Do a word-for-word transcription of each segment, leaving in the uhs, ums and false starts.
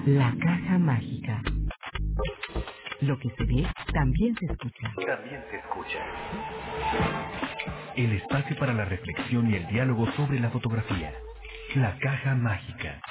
La caja mágica. Lo que se ve también se escucha. También se escucha. El espacio para la reflexión y el diálogo sobre la fotografía. La caja mágica.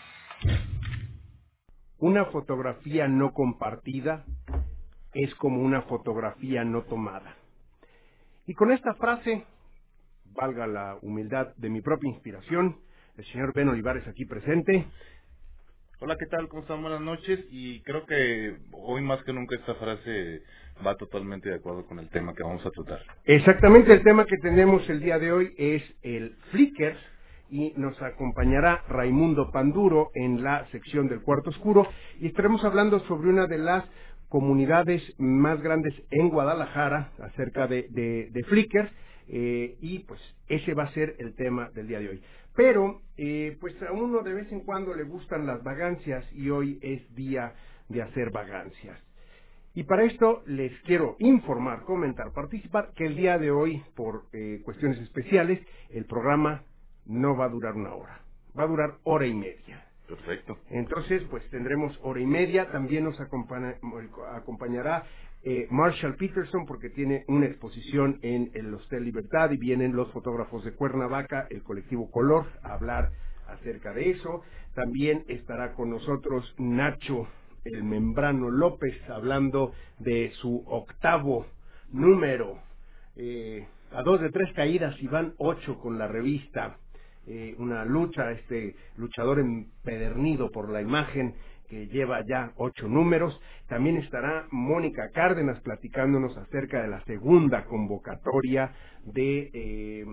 Una fotografía no compartida es como una fotografía no tomada. Y con esta frase, valga la humildad de mi propia inspiración, el señor Ben Olivares aquí presente. Hola, ¿qué tal? ¿Cómo están? Buenas noches. Y creo que hoy más que nunca esta frase va totalmente de acuerdo con el tema que vamos a tratar. Exactamente, el tema que tenemos el día de hoy es el Flickr y nos acompañará Raimundo Panduro en la sección del Cuarto Oscuro y estaremos hablando sobre una de las comunidades más grandes en Guadalajara acerca de, de, de Flickr eh, y pues ese va a ser el tema del día de hoy. Pero eh, pues a uno de vez en cuando le gustan las vagancias y hoy es día de hacer vagancias. Y para esto les quiero informar, comentar, participar que el día de hoy, por eh, cuestiones especiales, el programa no va a durar una hora, va a durar hora y media. Perfecto. Entonces, pues tendremos hora y media, también nos acompaña, acompañará eh, Marshall Peterson porque tiene una exposición en el Hostel Libertad y vienen los fotógrafos de Cuernavaca, el colectivo Color, a hablar acerca de eso. También estará con nosotros Nacho el Membrano López hablando de su octavo número, eh, a dos de tres caídas y van ocho con la revista. Eh, una lucha, este luchador empedernido por la imagen que lleva ya ocho números. También estará Mónica Cárdenas platicándonos acerca de la segunda convocatoria de eh,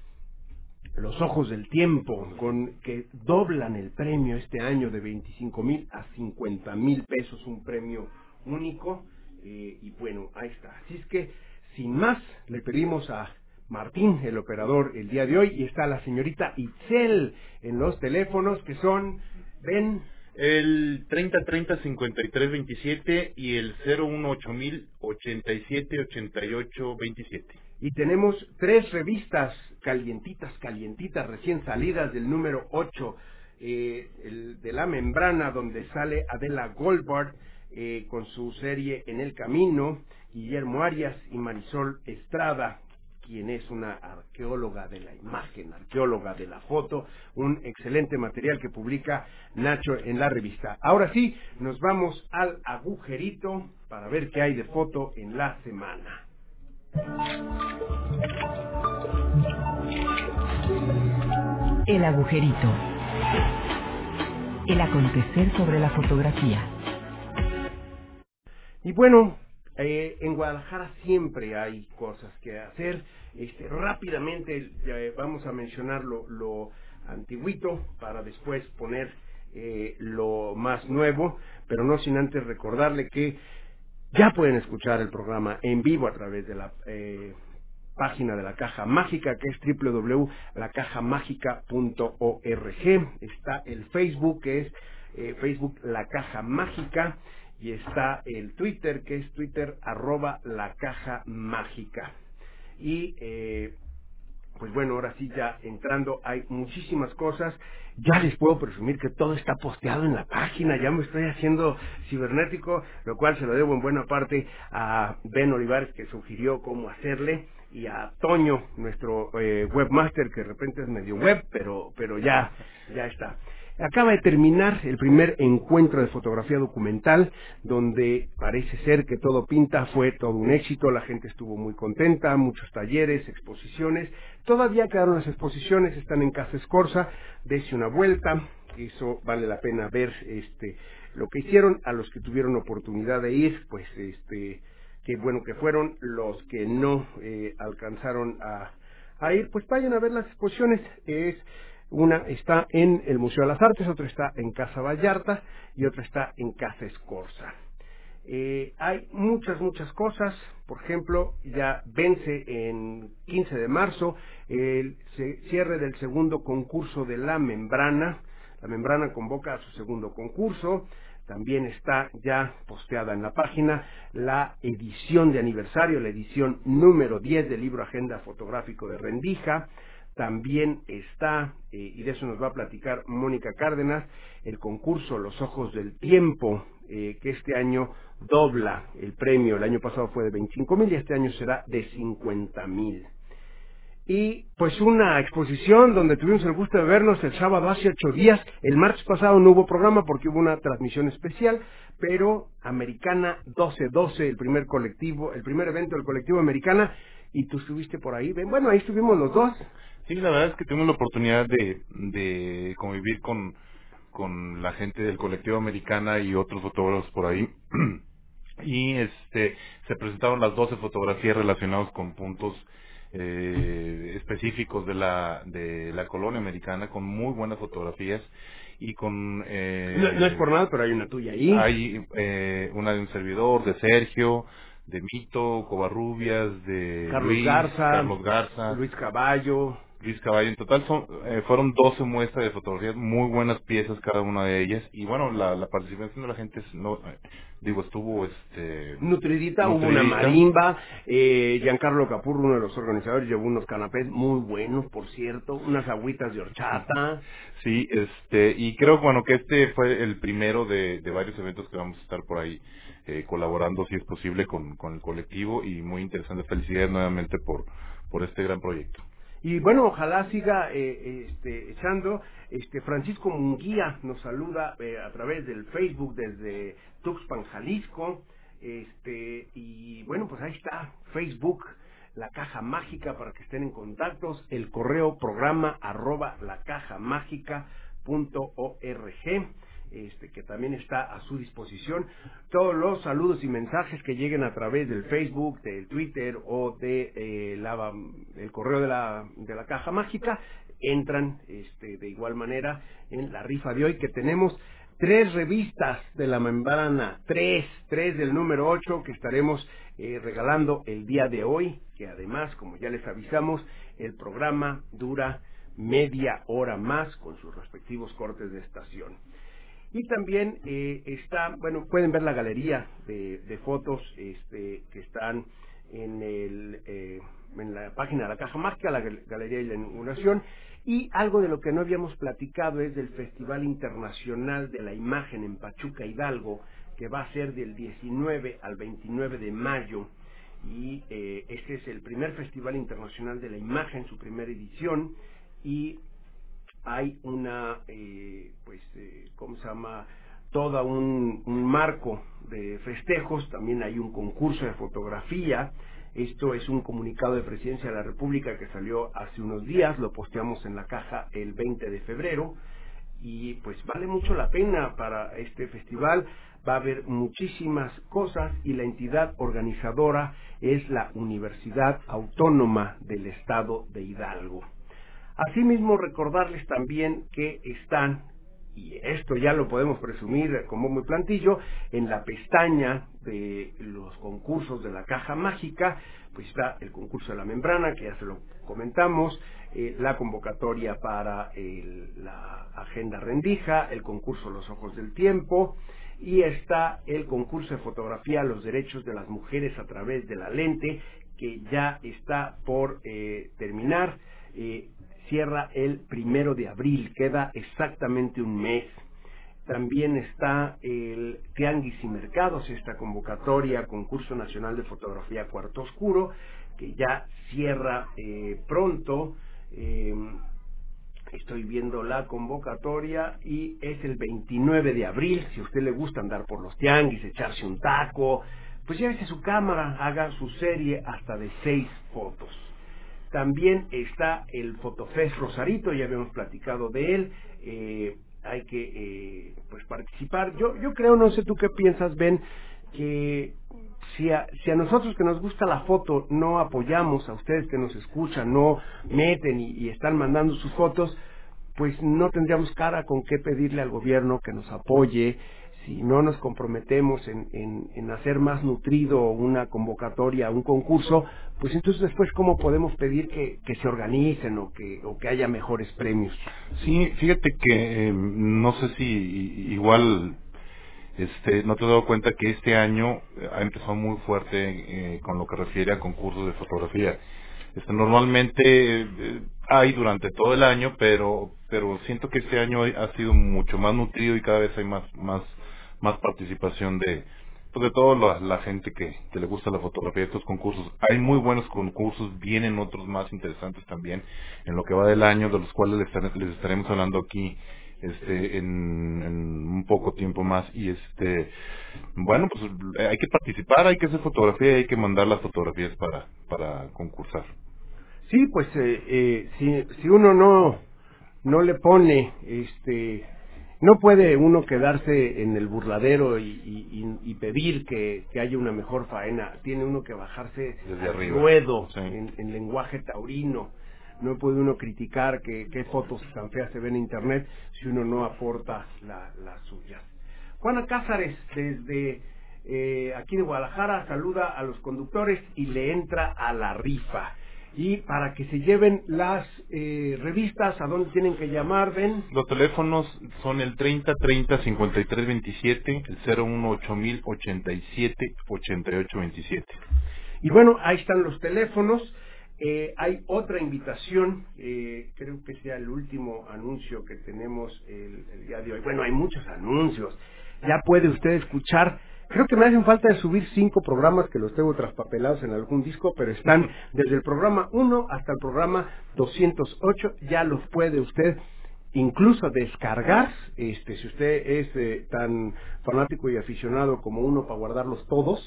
Los Ojos del Tiempo, con que doblan el premio este año de veinticinco mil a cincuenta mil pesos, un premio único. Eh, y bueno, ahí está. Así es que, sin más, le pedimos a Martín, el operador, el día de hoy, y está la señorita Itzel en los teléfonos, que son, ven... El treinta treinta cincuenta y tres veintisiete y el cero uno ocho mil ochenta y siete ochenta y ocho veintisiete. Y tenemos tres revistas calientitas, calientitas, recién salidas del número ocho, eh, el de La Membrana, donde sale Adela Goldberg eh, con su serie En el Camino, Guillermo Arias y Marisol Estrada, quien es una arqueóloga de la imagen, arqueóloga de la foto, un excelente material que publica Nacho en la revista. Ahora sí, nos vamos al agujerito para ver qué hay de foto en la semana. El agujerito. El acontecer sobre la fotografía. Y bueno, eh, en Guadalajara siempre hay cosas que hacer. Este, rápidamente eh, vamos a mencionar lo, lo antiguito para después poner eh, lo más nuevo, pero no sin antes recordarle que ya pueden escuchar el programa en vivo a través de la eh, página de la Caja Mágica, que es doble u doble u doble u punto la caja mágica punto org. Está el Facebook, que es eh, Facebook La Caja Mágica, y está el Twitter, que es Twitter arroba La Caja Mágica. Y eh, pues bueno, ahora sí, ya entrando, hay muchísimas cosas. Ya les puedo presumir que todo está posteado en la página, ya me estoy haciendo cibernético, lo cual se lo debo en buena parte a Ben Olivares, que sugirió cómo hacerle, y a Toño, nuestro eh, webmaster, que de repente es medio web, pero, pero ya, ya está. Acaba de terminar el primer encuentro de fotografía documental, donde parece ser que todo pinta, fue todo un éxito, la gente estuvo muy contenta, muchos talleres, exposiciones. Todavía quedaron las exposiciones, están en Casa Escorza, dese una vuelta, eso vale la pena ver este lo que hicieron. A los que tuvieron oportunidad de ir, pues este qué bueno que fueron. Los que no eh, alcanzaron a, a ir, pues vayan a ver las exposiciones. Es Una está en el Museo de las Artes, otra está en Casa Vallarta y otra está en Casa Escorza. Eh, hay muchas, muchas cosas. Por ejemplo, ya vence en quince de marzo el cierre del segundo concurso de La Membrana. La Membrana convoca a su segundo concurso. También está ya posteada en la página la edición de aniversario, la edición número diez del libro Agenda Fotográfico de Rendija. También está, eh, y de eso nos va a platicar Mónica Cárdenas, el concurso Los Ojos del Tiempo, eh, que este año dobla el premio. El año pasado fue de veinticinco mil y este año será de cincuenta mil. Y pues una exposición donde tuvimos el gusto de vernos el sábado hace ocho días. El martes pasado no hubo programa porque hubo una transmisión especial, pero Americana doce doce, el primer colectivo, el primer evento del colectivo Americana, y tú estuviste por ahí. Bueno, ahí estuvimos los dos. Sí, la verdad es que tuvimos la oportunidad de, de convivir con, con la gente del colectivo Americana y otros fotógrafos por ahí. Y este se presentaron las doce fotografías relacionadas con puntos eh, específicos de la de la colonia americana, con muy buenas fotografías y con eh, no, no es por nada, pero hay una tuya ahí. Hay eh, una de un servidor, de Sergio, de Mito, Covarrubias, de Carlos Luis, Garza, Carlos Garza, Luis Caballo. Luis Caballo. En total son eh, fueron doce muestras de fotografías, muy buenas piezas cada una de ellas, y bueno, la, la participación de la gente es, no eh, digo estuvo este nutridita, nutridita. Hubo una marimba, eh, Giancarlo Capurro, uno de los organizadores, llevó unos canapés muy buenos, por cierto, unas agüitas de horchata. Sí, este, y creo bueno que este fue el primero de, de varios eventos que vamos a estar por ahí eh, colaborando, si es posible, con, con el colectivo, y muy interesante. Felicidades nuevamente por, por este gran proyecto. Y bueno, ojalá siga eh, este, echando. Este, Francisco Munguía nos saluda eh, a través del Facebook desde Tuxpan, Jalisco. Este, y bueno, pues ahí está, Facebook, La Caja Mágica, para que estén en contactos. El correo programa arroba lacajamágica.org. Este, que también está a su disposición. Todos los saludos y mensajes que lleguen a través del Facebook, del Twitter o de eh, la, el correo de la, de la Caja Mágica entran este, de igual manera en la rifa de hoy, que tenemos tres revistas de la membrana, tres, tres del número ocho que estaremos eh, regalando el día de hoy, que además, como ya les avisamos, el programa dura media hora más con sus respectivos cortes de estación. Y también eh, está, bueno, pueden ver la galería de, de fotos este, que están en, el, eh, en la página de la Caja Mágica, la galería y la inauguración. Y algo de lo que no habíamos platicado es del Festival Internacional de la Imagen en Pachuca, Hidalgo, que va a ser del diecinueve al veintinueve de mayo. Y eh, este es el primer Festival Internacional de la Imagen, su primera edición, y hay una, eh, pues, eh, ¿cómo se llama? Todo un, un marco de festejos. También hay un concurso de fotografía. Esto es un comunicado de Presidencia de la República que salió hace unos días, lo posteamos en la caja el veinte de febrero, y pues vale mucho la pena para este festival. Va a haber muchísimas cosas y la entidad organizadora es la Universidad Autónoma del Estado de Hidalgo. Asimismo, recordarles también que están, y esto ya lo podemos presumir como muy plantillo, en la pestaña de los concursos de la Caja Mágica, pues está el concurso de la membrana, que ya se lo comentamos, eh, la convocatoria para el, la agenda rendija, el concurso Los Ojos del Tiempo, y está el concurso de fotografía Los Derechos de las Mujeres a través de la lente, que ya está por eh, terminar. eh, Cierra el primero de abril, queda exactamente un mes. También está el Tianguis y Mercados, esta convocatoria, Concurso Nacional de Fotografía Cuarto Oscuro, que ya cierra eh, pronto. Eh, estoy viendo la convocatoria y es el veintinueve de abril. Si a usted le gusta andar por los tianguis, echarse un taco, pues llévese su cámara, haga su serie hasta de seis fotos. También está el Fotofest Rosarito, ya habíamos platicado de él. Eh, hay que eh, pues participar. Yo yo creo, no sé tú qué piensas, Ben, que si a, si a nosotros que nos gusta la foto no apoyamos, a ustedes que nos escuchan, no meten y, y están mandando sus fotos, pues no tendríamos cara con qué pedirle al gobierno que nos apoye. Si no nos comprometemos en, en, en hacer más nutrido una convocatoria, un concurso, pues entonces después ¿cómo podemos pedir que, que se organicen o que, o que haya mejores premios? Sí, fíjate que eh, no sé si igual este no te has dado cuenta que este año ha empezado muy fuerte eh, con lo que refiere a concursos de fotografía. Este, normalmente eh, hay durante todo el año, pero pero siento que este año ha sido mucho más nutrido y cada vez hay más más más participación de pues de toda la, la gente que, que le gusta la fotografía de estos concursos. Hay muy buenos concursos, vienen otros más interesantes también en lo que va del año, de los cuales les, estaré- les estaremos hablando aquí este en, en un poco tiempo más. Y este bueno, pues eh, hay que participar, hay que hacer fotografía y hay que mandar las fotografías para para concursar. Sí, pues eh, eh, si, si uno no, no le pone, este, no puede uno quedarse en el burladero y, y, y- y pedir que, que haya una mejor faena. Tiene uno que bajarse Desde al arriba. ruedo, Sí. en, en lenguaje taurino. No puede uno criticar que qué fotos tan feas se ven en internet si uno no aporta la- las suyas. Juana Cázares, desde eh, aquí de Guadalajara, saluda a los conductores y le entra a la rifa. Y para que se lleven las eh, revistas, ¿a dónde tienen que llamar, Ben? Los teléfonos son el treinta treinta cincuenta y tres veintisiete, el cero uno ocho mil ochenta y siete ochenta y ocho veintisiete. Y bueno, ahí están los teléfonos. Eh, hay otra invitación, eh, creo que sea el último anuncio que tenemos el, el día de hoy. Bueno, hay muchos anuncios. Ya puede usted escuchar. Creo que me hacen falta de subir cinco programas que los tengo traspapelados en algún disco, pero están desde el programa uno hasta el programa doscientos ocho. Ya los puede usted incluso descargar, este, si usted es eh, tan fanático y aficionado como uno para guardarlos todos.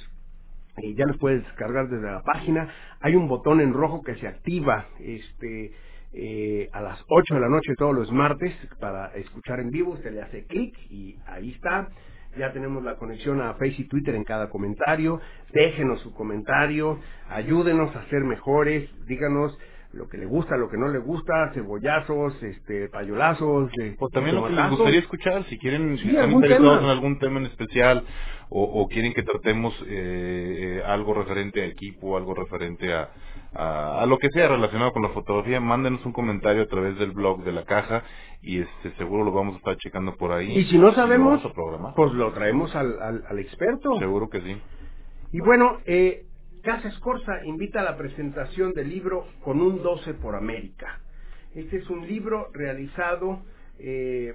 Y ya los puedes descargar desde la página. Hay un botón en rojo que se activa este eh, a las ocho de la noche todos los martes para escuchar en vivo. Usted le hace clic y ahí está. Ya tenemos la conexión a Facebook y Twitter en cada comentario. Déjenos su comentario, ayúdenos a ser mejores, díganos lo que le gusta, lo que no le gusta, cebollazos, este, payolazos, eh, O también lo que les tomatazos. gustaría escuchar, si quieren, si Sí, están algún interesados tema. en algún tema en especial, o, o quieren que tratemos eh, eh, algo referente a equipo, algo referente a, a, a lo que sea relacionado con la fotografía, mándenos un comentario a través del blog de la caja y este seguro lo vamos a estar checando por ahí. Y si no lo sabemos, vamos a programar. pues lo traemos al, al, al experto. Seguro que sí. Y bueno, eh, Casa Escorza invita a la presentación del libro Con un doce por América. Este es un libro realizado eh,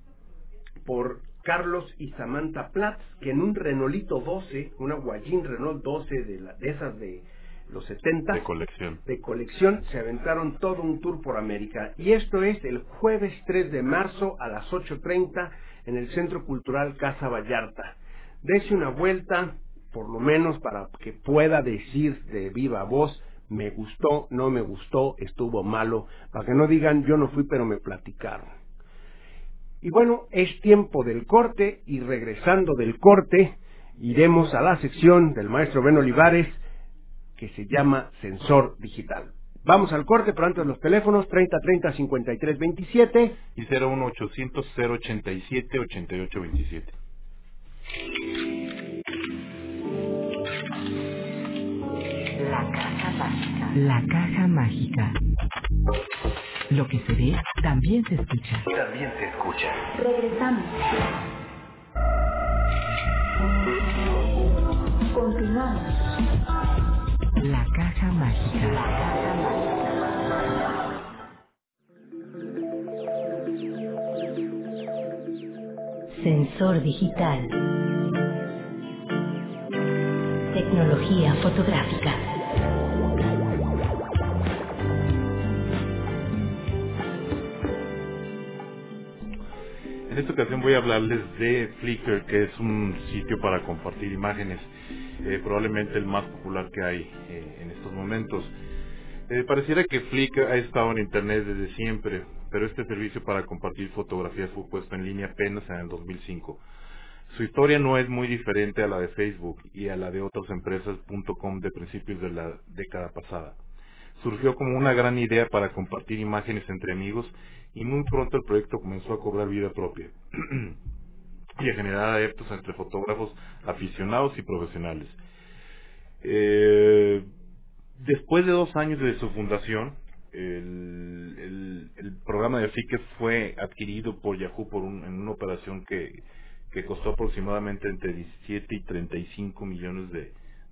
por Carlos y Samantha Platz, que en un Renolito doce, una Guayín Renault doce de, la, de esas de los setenta, De colección. de colección, se aventaron todo un tour por América. Y esto es el jueves tres de marzo a las ocho treinta en el Centro Cultural Casa Vallarta. Dese una vuelta, por lo menos para que pueda decir de viva voz, me gustó, no me gustó, estuvo malo, para que no digan yo no fui pero me platicaron. Y bueno, es tiempo del corte y regresando del corte iremos a la sección del maestro Ben Olivares que se llama Sensor Digital. Vamos al corte, pero antes los teléfonos treinta treinta cincuenta y tres veintisiete Y cero uno ochocientos cero ochenta y siete ochenta y ocho veintisiete. La caja mágica. La caja mágica. Lo que se ve también se escucha. También se escucha. Regresamos. Continuamos. La caja mágica. Sensor digital. Tecnología fotográfica. En esta ocasión voy a hablarles de Flickr, que es un sitio para compartir imágenes, eh, probablemente el más popular que hay eh, en estos momentos. Eh, pareciera que Flickr ha estado en internet desde siempre, pero este servicio para compartir fotografías fue puesto en línea apenas en el dos mil cinco. Su historia no es muy diferente a la de Facebook y a la de otras empresas punto com de principios de la década pasada. Surgió como una gran idea para compartir imágenes entre amigos y muy pronto el proyecto comenzó a cobrar vida propia y a generar adeptos entre fotógrafos aficionados y profesionales. Eh, después de dos años de su fundación, el, el, el programa de Flickr fue adquirido por Yahoo por un, en una operación que, que costó aproximadamente entre diecisiete y treinta y cinco millones de,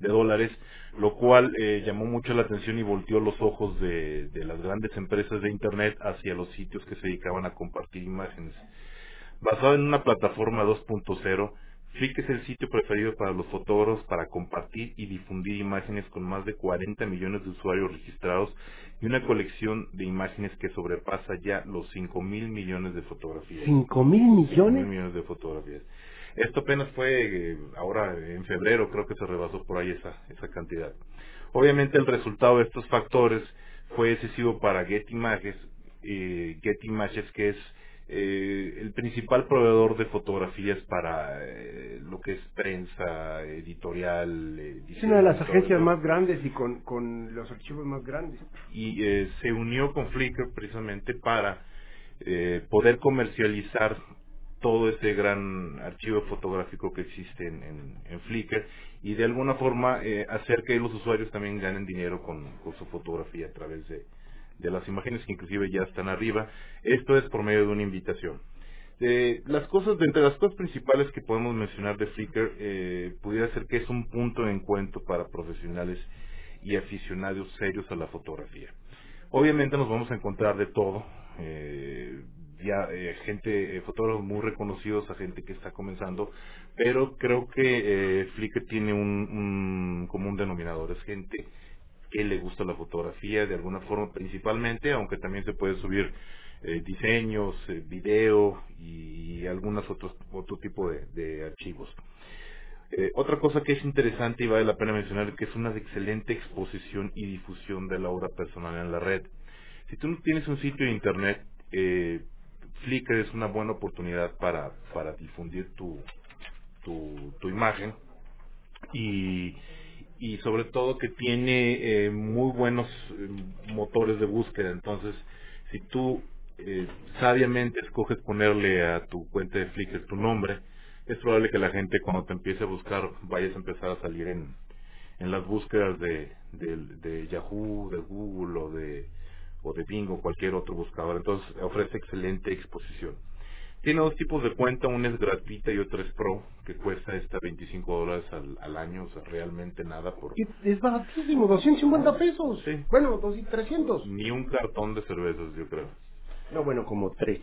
de dólares, lo cual eh, llamó mucho la atención y volteó los ojos de, de las grandes empresas de Internet hacia los sitios que se dedicaban a compartir imágenes. Basado en una plataforma dos punto cero, Flickr es el sitio preferido para los fotógrafos para compartir y difundir imágenes con más de cuarenta millones de usuarios registrados y una colección de imágenes que sobrepasa ya los cinco mil millones de fotografías. ¿Cinco mil cinco millones? mil millones de fotografías. Esto apenas fue eh, ahora en febrero, creo que se rebasó por ahí esa, esa cantidad. Obviamente el resultado de estos factores fue decisivo para Getty Images, eh, Getty Images que es eh, el principal proveedor de fotografías para eh, lo que es prensa, editorial. Eh, Es una de las diseño, agencias todo más grandes y con, con los archivos más grandes. y eh, se unió con Flickr precisamente para eh, poder comercializar todo ese gran archivo fotográfico que existe en, en, en Flickr y de alguna forma eh, hacer que los usuarios también ganen dinero con, con su fotografía a través de, de las imágenes que inclusive ya están arriba. Esto es por medio de una invitación. Eh, las cosas, de entre las cosas principales que podemos mencionar de Flickr, eh, pudiera ser que es un punto de encuentro para profesionales y aficionados serios a la fotografía. Obviamente nos vamos a encontrar de todo, eh, ya eh, gente, eh, fotógrafos muy reconocidos, a gente que está comenzando, pero creo que eh, Flickr tiene un, un común denominador, es gente que le gusta la fotografía de alguna forma principalmente, aunque también se puede subir eh, diseños, eh, video y algunos otros otro tipo de, de archivos. Eh, otra cosa que es interesante y vale la pena mencionar que es una excelente exposición y difusión de la obra personal en la red. Si tú no tienes un sitio de internet, eh, Flickr es una buena oportunidad para, para difundir tu, tu, tu imagen y, y sobre todo que tiene eh, muy buenos eh, motores de búsqueda. Entonces, si tú eh, sabiamente escoges ponerle a tu cuenta de Flickr tu nombre, es probable que la gente cuando te empiece a buscar vayas a empezar a salir en, en las búsquedas de, de, de Yahoo, de Google o de, o de Bing o cualquier otro buscador. Entonces ofrece excelente exposición. Tiene dos tipos de cuenta, una es gratuita y otra es Pro, que cuesta esta veinticinco dólares al, al año, o sea, realmente nada por... Y es baratísimo, doscientos cincuenta pesos. Sí. Bueno, trescientos. Ni un cartón de cervezas, yo creo. No, bueno, como tres.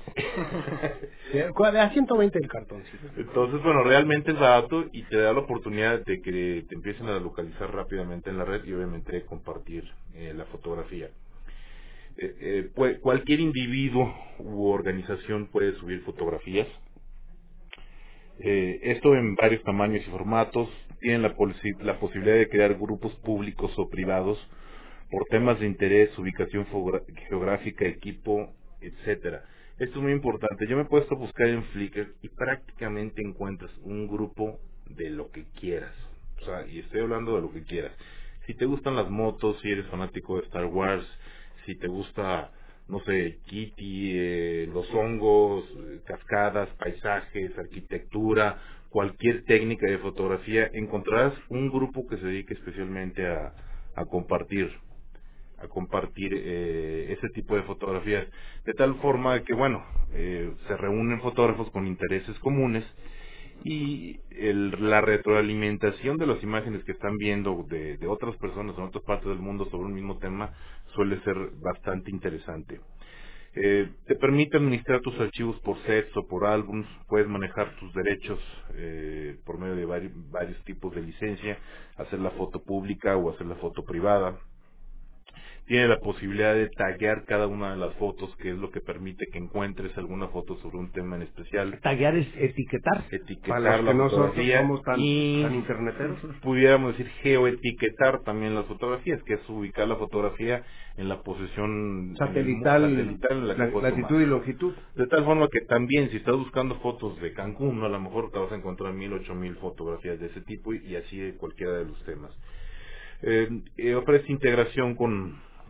A ciento veinte el cartón, sí. Entonces, bueno, realmente es barato y te da la oportunidad de que te empiecen a localizar rápidamente en la red y obviamente compartir eh, la fotografía. Eh, eh, pues, cualquier individuo u organización puede subir fotografías. Eh, esto en varios tamaños y formatos. Tienen la, posi- la posibilidad de crear grupos públicos o privados por temas de interés, ubicación fogra- geográfica, equipo, etcétera. Esto es muy importante. Yo me he puesto a buscar en Flickr y prácticamente encuentras un grupo de lo que quieras. O sea, y estoy hablando de lo que quieras. Si te gustan las motos, si eres fanático de Star Wars, si te gusta, no sé, Kitty, eh, los hongos, eh, cascadas, paisajes, arquitectura, cualquier técnica de fotografía, encontrarás un grupo que se dedique especialmente a, a compartir a compartir eh, ese tipo de fotografías, de tal forma que, bueno, eh, se reúnen fotógrafos con intereses comunes y el, la retroalimentación de las imágenes que están viendo de, de otras personas en otras partes del mundo sobre un mismo tema suele ser bastante interesante. Eh, te permite administrar tus archivos por sets o por álbums, puedes manejar tus derechos eh, por medio de vari, varios tipos de licencia, hacer la foto pública o hacer la foto privada. Tiene la posibilidad de taguear cada una de las fotos, que es lo que permite que encuentres alguna foto sobre un tema en especial. Taguear es etiquetar. Etiquetar Para los la que nosotros fotografía somos tan, y tan interneteros. pudiéramos decir geoetiquetar también las fotografías, que es ubicar la fotografía en la posición Satelital, en el, satelital en la que la, fue latitud tomada. y longitud. De tal forma que también si estás buscando fotos de Cancún, a lo mejor te vas a encontrar mil, ocho mil fotografías de ese tipo y, y así de cualquiera de los temas. Eh, eh, ofrece integración con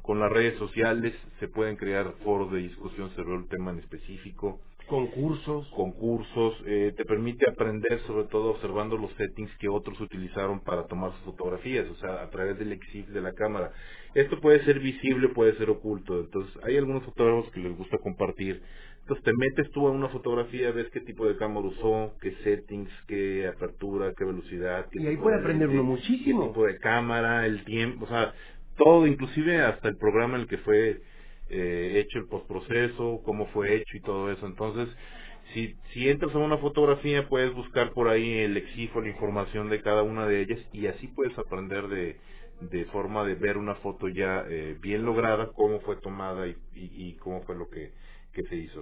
con las redes sociales se pueden crear foros de discusión sobre un tema en específico. Concursos. Concursos, eh, te permite aprender sobre todo observando los settings que otros utilizaron para tomar sus fotografías, o sea, a través del EXIF de la cámara. Esto puede ser visible, puede ser oculto, entonces hay algunos fotógrafos que les gusta compartir. Entonces te metes tú a una fotografía, ves qué tipo de cámara usó, qué settings, qué apertura, qué velocidad. Qué y ahí tipo puede de aprender lente, uno muchísimo. qué tipo de cámara, el tiempo, o sea, todo, inclusive hasta el programa en el que fue eh, hecho el postproceso, cómo fue hecho y todo eso. Entonces, si, si entras a una fotografía, puedes buscar por ahí el EXIF o la información de cada una de ellas y así puedes aprender de, de forma de ver una foto ya eh, bien lograda, cómo fue tomada y, y, y cómo fue lo que, que se hizo.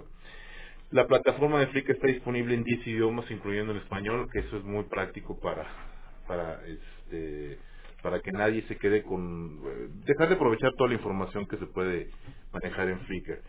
La plataforma de Flickr está disponible en diez idiomas, incluyendo el español, que eso es muy práctico para, para este, para que nadie se quede con... Eh, dejar de aprovechar toda la información que se puede manejar en Flickr.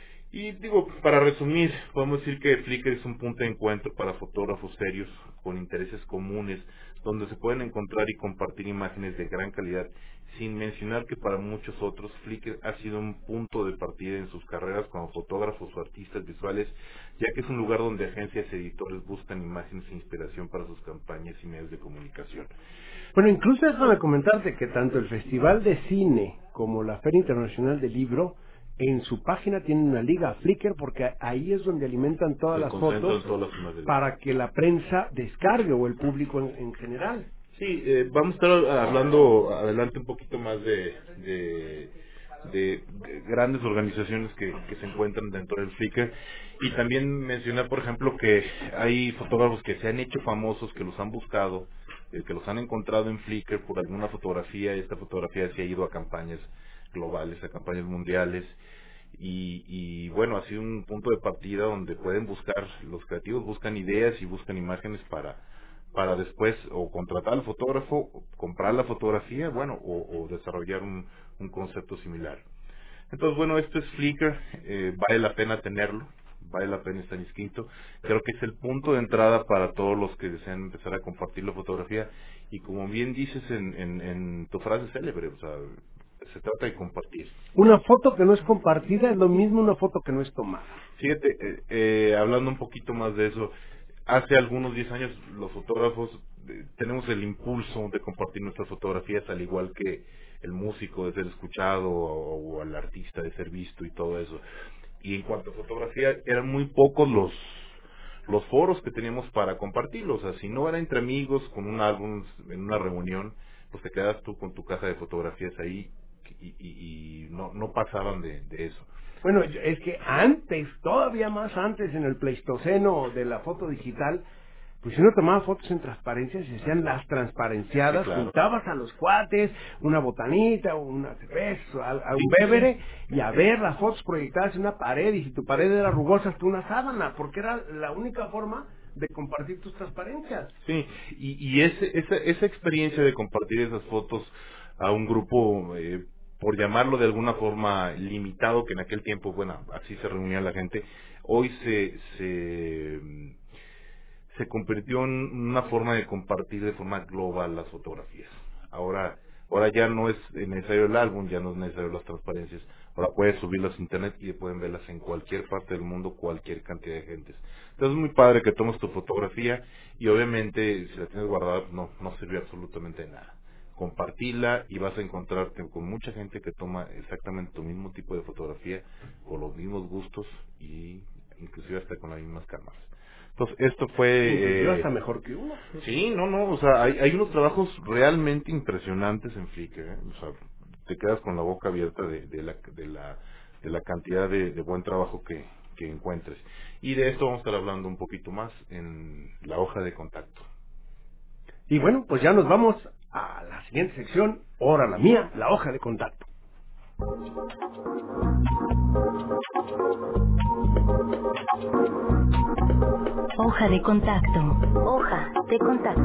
Y digo, para resumir, podemos decir que Flickr es un punto de encuentro para fotógrafos serios con intereses comunes, donde se pueden encontrar y compartir imágenes de gran calidad, sin mencionar que para muchos otros Flickr ha sido un punto de partida en sus carreras como fotógrafos o artistas visuales, ya que es un lugar donde agencias y editores buscan imágenes e inspiración para sus campañas y medios de comunicación. Bueno, incluso déjame comentarte que tanto el Festival de Cine como la Feria Internacional del Libro en su página tienen una liga Flickr porque ahí es donde alimentan todas Se las concentran fotos todas las imágenes. para que la prensa descargue o el público en, en general. Sí, eh, vamos a estar hablando adelante un poquito más de, de, de, de grandes organizaciones que, que se encuentran dentro del Flickr y también mencionar, por ejemplo, que hay fotógrafos que se han hecho famosos, que los han buscado, eh, que los han encontrado en Flickr por alguna fotografía y esta fotografía se ha ido a campañas globales, a campañas mundiales. Y, y bueno, ha sido un punto de partida donde pueden buscar, los creativos buscan ideas y buscan imágenes para para después o contratar al fotógrafo, o comprar la fotografía, bueno, o, o desarrollar un, un concepto similar. Entonces, bueno, esto es Flickr, eh, vale la pena tenerlo, vale la pena estar inscrito. Creo que es el punto de entrada para todos los que desean empezar a compartir la fotografía y como bien dices en, en, en tu frase célebre, o sea, se trata de compartir. Una foto que no es compartida es lo mismo una foto que no es tomada. Fíjate, eh, eh, hablando un poquito más de eso, hace algunos diez años los fotógrafos eh, tenemos el impulso de compartir nuestras fotografías al igual que el músico de ser escuchado o, o el artista de ser visto y todo eso. Y en cuanto a fotografía, eran muy pocos los los foros que teníamos para compartirlo. O sea, si no era entre amigos, con un álbum, en una reunión, pues te quedas tú con tu caja de fotografías ahí y, y, y no, no pasaban de, de eso. Bueno, es que antes, todavía más antes, en el Pleistoceno de la foto digital, pues si uno tomaba fotos en transparencia, se hacían las transparenciadas, Sí, claro. juntabas a los cuates, una botanita, una cerveza, a, a un bébere, y a ver las fotos proyectadas en una pared, y si tu pared era rugosa, hasta una sábana, porque era la única forma de compartir tus transparencias. Sí, y, y ese, esa, esa experiencia de compartir esas fotos a un grupo... Eh, por llamarlo de alguna forma limitado, que en aquel tiempo, bueno, así se reunía la gente, hoy se se, se convirtió en una forma de compartir de forma global las fotografías. Ahora ahora ya no es necesario el álbum, ya no es necesario las transparencias, ahora puedes subirlas a internet y pueden verlas en cualquier parte del mundo, cualquier cantidad de gentes. Entonces es muy padre que tomes tu fotografía y obviamente si la tienes guardada no, no sirve absolutamente de nada. Compartirla y vas a encontrarte con mucha gente que toma exactamente tu mismo tipo de fotografía con los mismos gustos y inclusive hasta con las mismas cámaras. Entonces esto fue Inclusive eh, hasta mejor que uno. sí, no, no, o sea, hay, hay unos trabajos realmente impresionantes en Flickr, ¿eh? O sea, te quedas con la boca abierta de, de la de la de la cantidad de, de buen trabajo que, que encuentres. Y de esto vamos a estar hablando un poquito más en la hoja de contacto. Y bueno, pues ya nos vamos a la siguiente sección, ahora la mía, la hoja de contacto. Hoja de contacto. Hoja de contacto.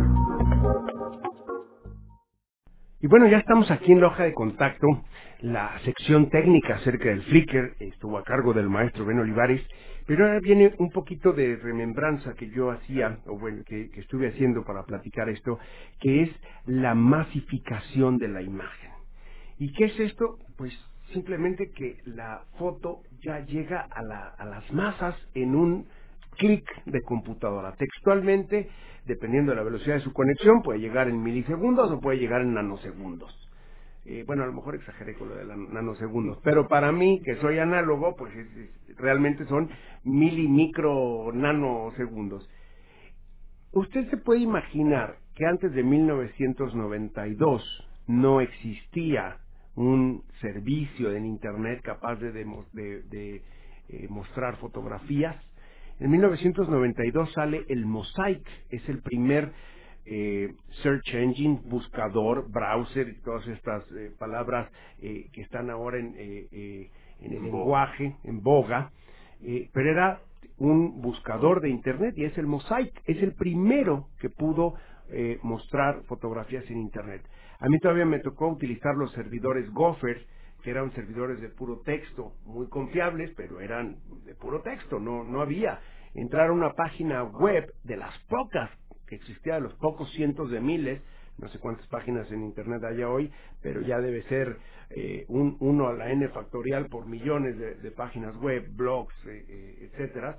Y bueno, ya estamos aquí en la hoja de contacto. La sección técnica acerca del Flickr estuvo a cargo del maestro Ben Olivares, pero ahora viene un poquito de remembranza que yo hacía, o bueno, que, que estuve haciendo para platicar esto, que es la masificación de la imagen. ¿Y qué es esto? Pues simplemente que la foto ya llega a, la, a las masas en un clic de computadora. Textualmente, dependiendo de la velocidad de su conexión, puede llegar en milisegundos o puede llegar en nanosegundos. Eh, bueno, a lo mejor exageré con lo de los nanosegundos, pero para mí, que soy análogo, pues es, es, realmente son mili, micro, nanosegundos. Usted se puede imaginar que antes de mil novecientos noventa y dos no existía un servicio en Internet capaz de, de, de, de eh, mostrar fotografías. En mil novecientos noventa y dos sale el Mosaic, es el primer eh, search engine, buscador, browser y todas estas eh, palabras eh, que están ahora en, eh, eh, en el lenguaje, en boga, eh, pero era un buscador de Internet y es el Mosaic, es el primero que pudo eh, mostrar fotografías en Internet. A mí todavía me tocó utilizar los servidores Gopher, que eran servidores de puro texto, muy confiables, pero eran de puro texto, no, no había. Entrar a una página web de las pocas que existía, de los pocos cientos de miles, no sé cuántas páginas en Internet haya hoy, pero ya debe ser eh, un, uno a la n factorial por millones de, de páginas web, blogs, eh, eh, etcétera.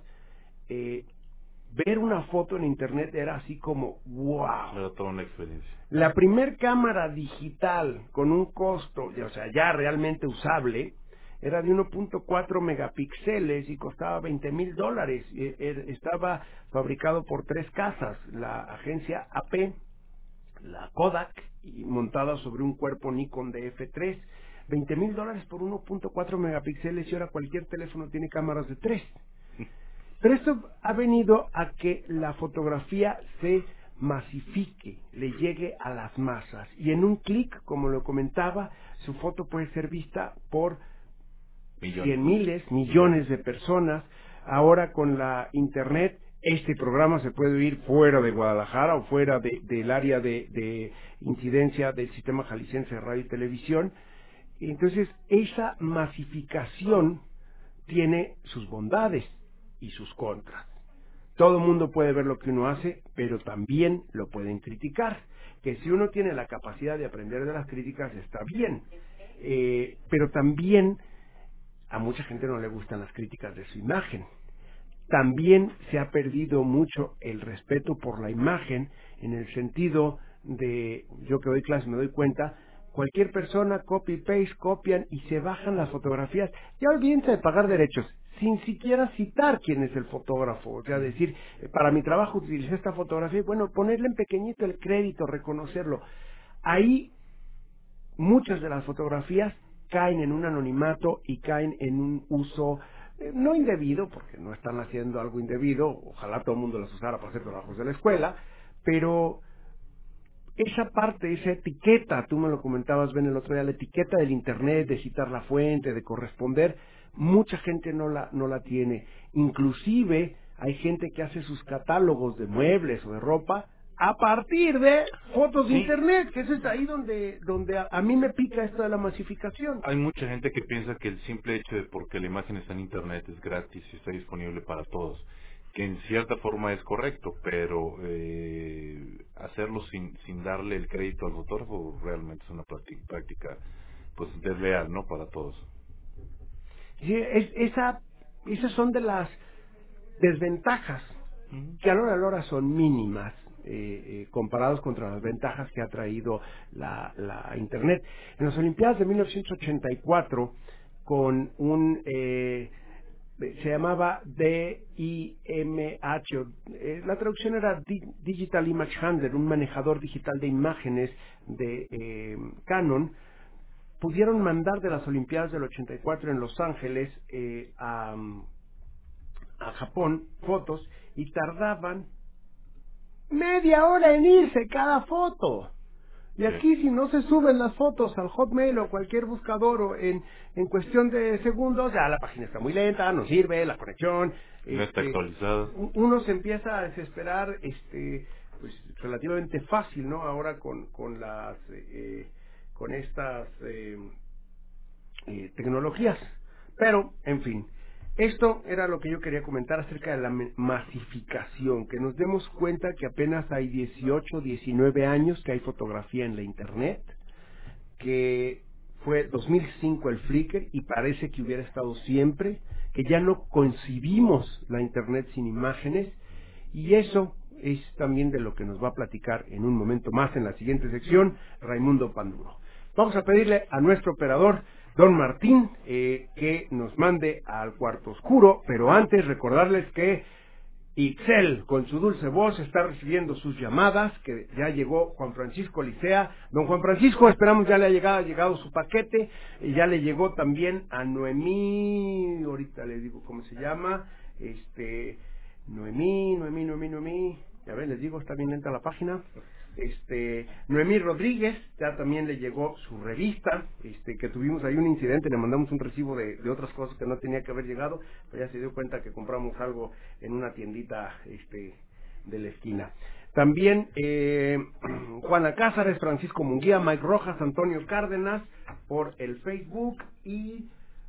Eh, ver una foto en Internet era así como wow. Era toda una experiencia. La primer cámara digital con un costo, o sea, ya realmente usable, era de uno punto cuatro megapíxeles y costaba veinte mil dólares. Estaba fabricado por tres casas, la agencia A P, la Kodak, y montada sobre un cuerpo Nikon de F tres. veinte mil dólares por uno punto cuatro megapíxeles y ahora cualquier teléfono tiene cámaras de tres. Pero esto ha venido a que la fotografía se masifique, le llegue a las masas. Y en un clic, como lo comentaba, su foto puede ser vista por millones. cien miles, millones de personas. Ahora con la Internet, este programa se puede oír fuera de Guadalajara o fuera de, del área de, de incidencia del Sistema Jalisciense de Radio y Televisión. Entonces, esa masificación tiene sus bondades y sus contras. Todo el mundo puede ver lo que uno hace, pero también lo pueden criticar. Que si uno tiene la capacidad de aprender de las críticas, está bien. Eh, pero también a mucha gente no le gustan las críticas de su imagen. También se ha perdido mucho el respeto por la imagen, en el sentido de, yo que doy clases me doy cuenta, cualquier persona copy-paste, copian y se bajan las fotografías. Ya olvídense de pagar derechos, sin siquiera citar quién es el fotógrafo. O sea, decir, para mi trabajo utilicé esta fotografía, bueno, ponerle en pequeñito el crédito, reconocerlo. Ahí muchas de las fotografías caen en un anonimato y caen en un uso eh, no indebido, porque no están haciendo algo indebido, ojalá todo el mundo las usara para hacer trabajos de la escuela, pero esa parte, esa etiqueta, tú me lo comentabas, Ben, el otro día, la etiqueta del Internet, de citar la fuente, de corresponder, mucha gente no la, no la tiene. Inclusive hay gente que hace sus catálogos de muebles o de ropa a partir de fotos de sí. Internet, que es ahí donde, donde a, a mí me pica esto de la masificación. Hay mucha gente que piensa que el simple hecho de porque la imagen está en Internet es gratis y está disponible para todos, que en cierta forma es correcto, pero eh, hacerlo sin sin darle el crédito al fotógrafo realmente es una práctica, práctica pues desleal, ¿no? Para todos. Sí, es, esa, esas son de las desventajas, uh-huh. que a la hora a la hora son mínimas, eh, eh, comparados contra las ventajas que ha traído la, la Internet. En las Olimpiadas de mil novecientos ochenta y cuatro, con un... Eh, se llamaba D I M H, eh, la traducción era Digital Image Handler, un manejador digital de imágenes de eh, Canon. Pudieron mandar de las Olimpiadas del ochenta y cuatro en Los Ángeles eh, a, a Japón fotos y tardaban media hora en irse cada foto. Y aquí, si no se suben las fotos al Hotmail o cualquier buscador o en, en cuestión de segundos, ya la página está muy lenta, no sirve, la conexión no este, está actualizada. Uno se empieza a desesperar, este, pues relativamente fácil, ¿no? Ahora con, con las, eh, con estas eh, eh, tecnologías. Pero, en fin, esto era lo que yo quería comentar acerca de la masificación, que nos demos cuenta que apenas hay dieciocho, diecinueve años que hay fotografía en la Internet, que fue dos mil cinco el Flickr y parece que hubiera estado siempre, que ya no concibimos la Internet sin imágenes, y eso es también de lo que nos va a platicar en un momento más en la siguiente sección Raimundo Panduro. Vamos a pedirle a nuestro operador, don Martín, eh, que nos mande al cuarto oscuro, pero antes recordarles que Ixel, con su dulce voz, está recibiendo sus llamadas, que ya llegó Juan Francisco Licea. Don Juan Francisco, esperamos ya le ha llegado, ha llegado su paquete, y ya le llegó también a Noemí, ahorita le digo cómo se llama, este, Noemí, Noemí, Noemí, Noemí, ya ven, les digo, está bien lenta la página. Este, Noemí Rodríguez, ya también le llegó su revista, este, que tuvimos ahí un incidente, le mandamos un recibo de, de otras cosas que no tenía que haber llegado, pero ya se dio cuenta que compramos algo en una tiendita, este, de la esquina. También, eh, Juana Cázares, Francisco Munguía, Mike Rojas, Antonio Cárdenas, por el Facebook, y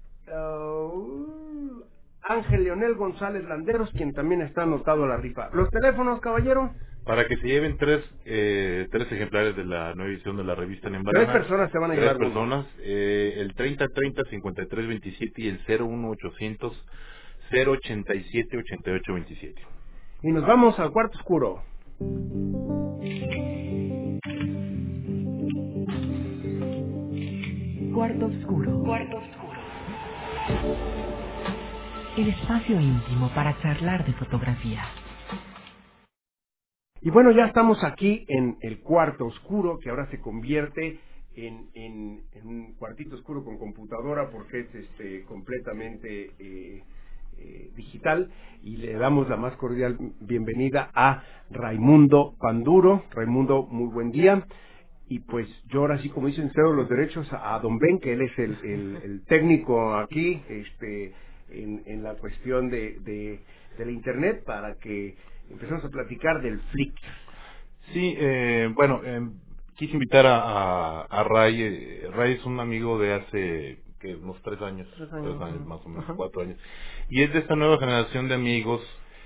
uh, Ángel Leonel González Landeros, quien también está anotado a la rifa. ¿Los teléfonos, caballero? Para que se lleven tres eh, tres ejemplares de la nueva edición de la revista en Embarazo. Tres personas se van a llevar. Tres personas, eh, el treinta treinta cincuenta y tres veintisiete y el cero uno ochocientos cero ochenta y siete ochenta y ocho veintisiete. Y nos vamos al cuarto oscuro. Cuarto oscuro. Cuarto oscuro. El espacio íntimo para charlar de fotografía. Y bueno, ya estamos aquí en el cuarto oscuro, que ahora se convierte en, en, en un cuartito oscuro con computadora, porque es este completamente eh, eh, digital, y le damos la más cordial bienvenida a Raimundo Panduro. Raimundo, muy buen día. Y pues yo ahora sí, como dicen, cedo los derechos a, a don Ben, que él es el, el, el técnico aquí este en, en la cuestión de, de, de la internet, para que empezamos a platicar del Flickr. Sí, eh, bueno, eh, quise invitar a, a, a Ray. Eh, Ray es un amigo de hace que unos tres años, tres años, tres años más o menos, ajá, cuatro años. Y es de esta nueva generación de amigos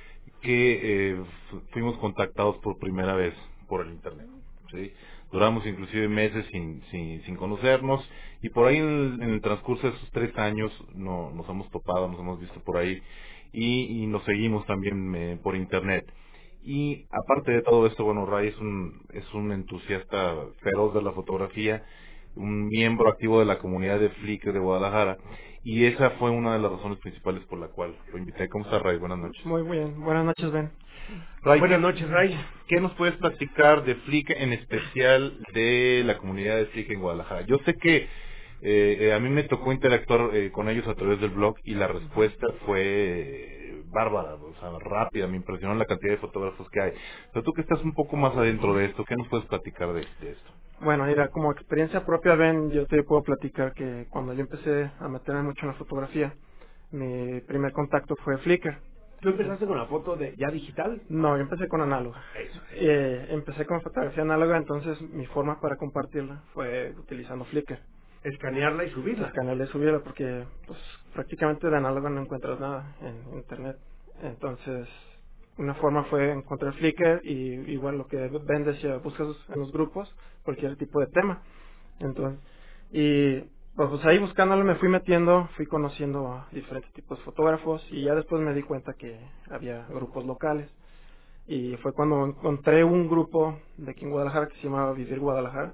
que eh, fuimos contactados por primera vez por el internet, ¿sí? Duramos inclusive meses sin, sin, sin conocernos, y por ahí en el, en el transcurso de esos tres años no, nos hemos topado, nos hemos visto por ahí, y, y nos seguimos también eh, por internet. Y aparte de todo esto, bueno, Ray es un, es un entusiasta feroz de la fotografía, un miembro activo de la comunidad de Flickr de Guadalajara, y esa fue una de las razones principales por la cual lo invité. ¿Cómo está, Ray? Buenas noches. Muy bien, buenas noches, Ben. Ray, buenas noches, Ray. ¿Qué nos puedes platicar de Flickr, en especial de la comunidad de Flickr en Guadalajara? Yo sé que eh, eh, a mí me tocó interactuar eh, con ellos a través del blog, y la respuesta fue eh, bárbara, o sea, rápida. Me impresionó la cantidad de fotógrafos que hay. Pero tú que estás un poco más adentro de esto, ¿qué nos puedes platicar de, de esto? Bueno, mira, como experiencia propia, Ben, yo te puedo platicar que cuando yo empecé a meterme mucho en la fotografía, mi primer contacto fue Flickr. ¿Tú empezaste con la foto de ya digital? No, yo empecé con análoga. Eso. Eh, empecé con fotografía análoga, entonces mi forma para compartirla fue utilizando Flickr. Escanearla y subirla. Escanearla y subirla, porque pues prácticamente de análoga no encuentras nada en internet. Entonces, una forma fue encontrar Flickr, y igual lo que Ben decía, buscas en los grupos cualquier tipo de tema. Entonces, y pues, pues ahí buscándolo me fui metiendo, fui conociendo a diferentes tipos de fotógrafos, y ya después me di cuenta que había grupos locales. Y fue cuando encontré un grupo de aquí en Guadalajara que se llamaba Vivir Guadalajara.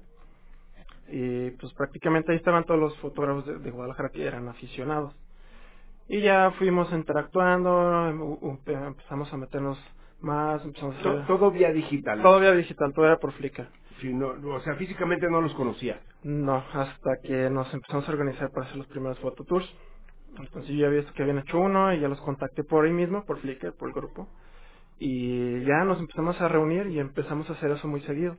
Y pues prácticamente ahí estaban todos los fotógrafos de, de Guadalajara que eran aficionados. Y ya fuimos interactuando, empezamos a meternos más, empezamos a hacer... Todo vía digital. Todo vía digital, todo era por Flickr. Sí, no, o sea, físicamente no los conocía. No, hasta que nos empezamos a organizar para hacer los primeros fototours. Entonces yo ya había visto que habían hecho uno, y ya los contacté por ahí mismo, por Flickr, por el grupo. Y ya nos empezamos a reunir y empezamos a hacer eso muy seguido.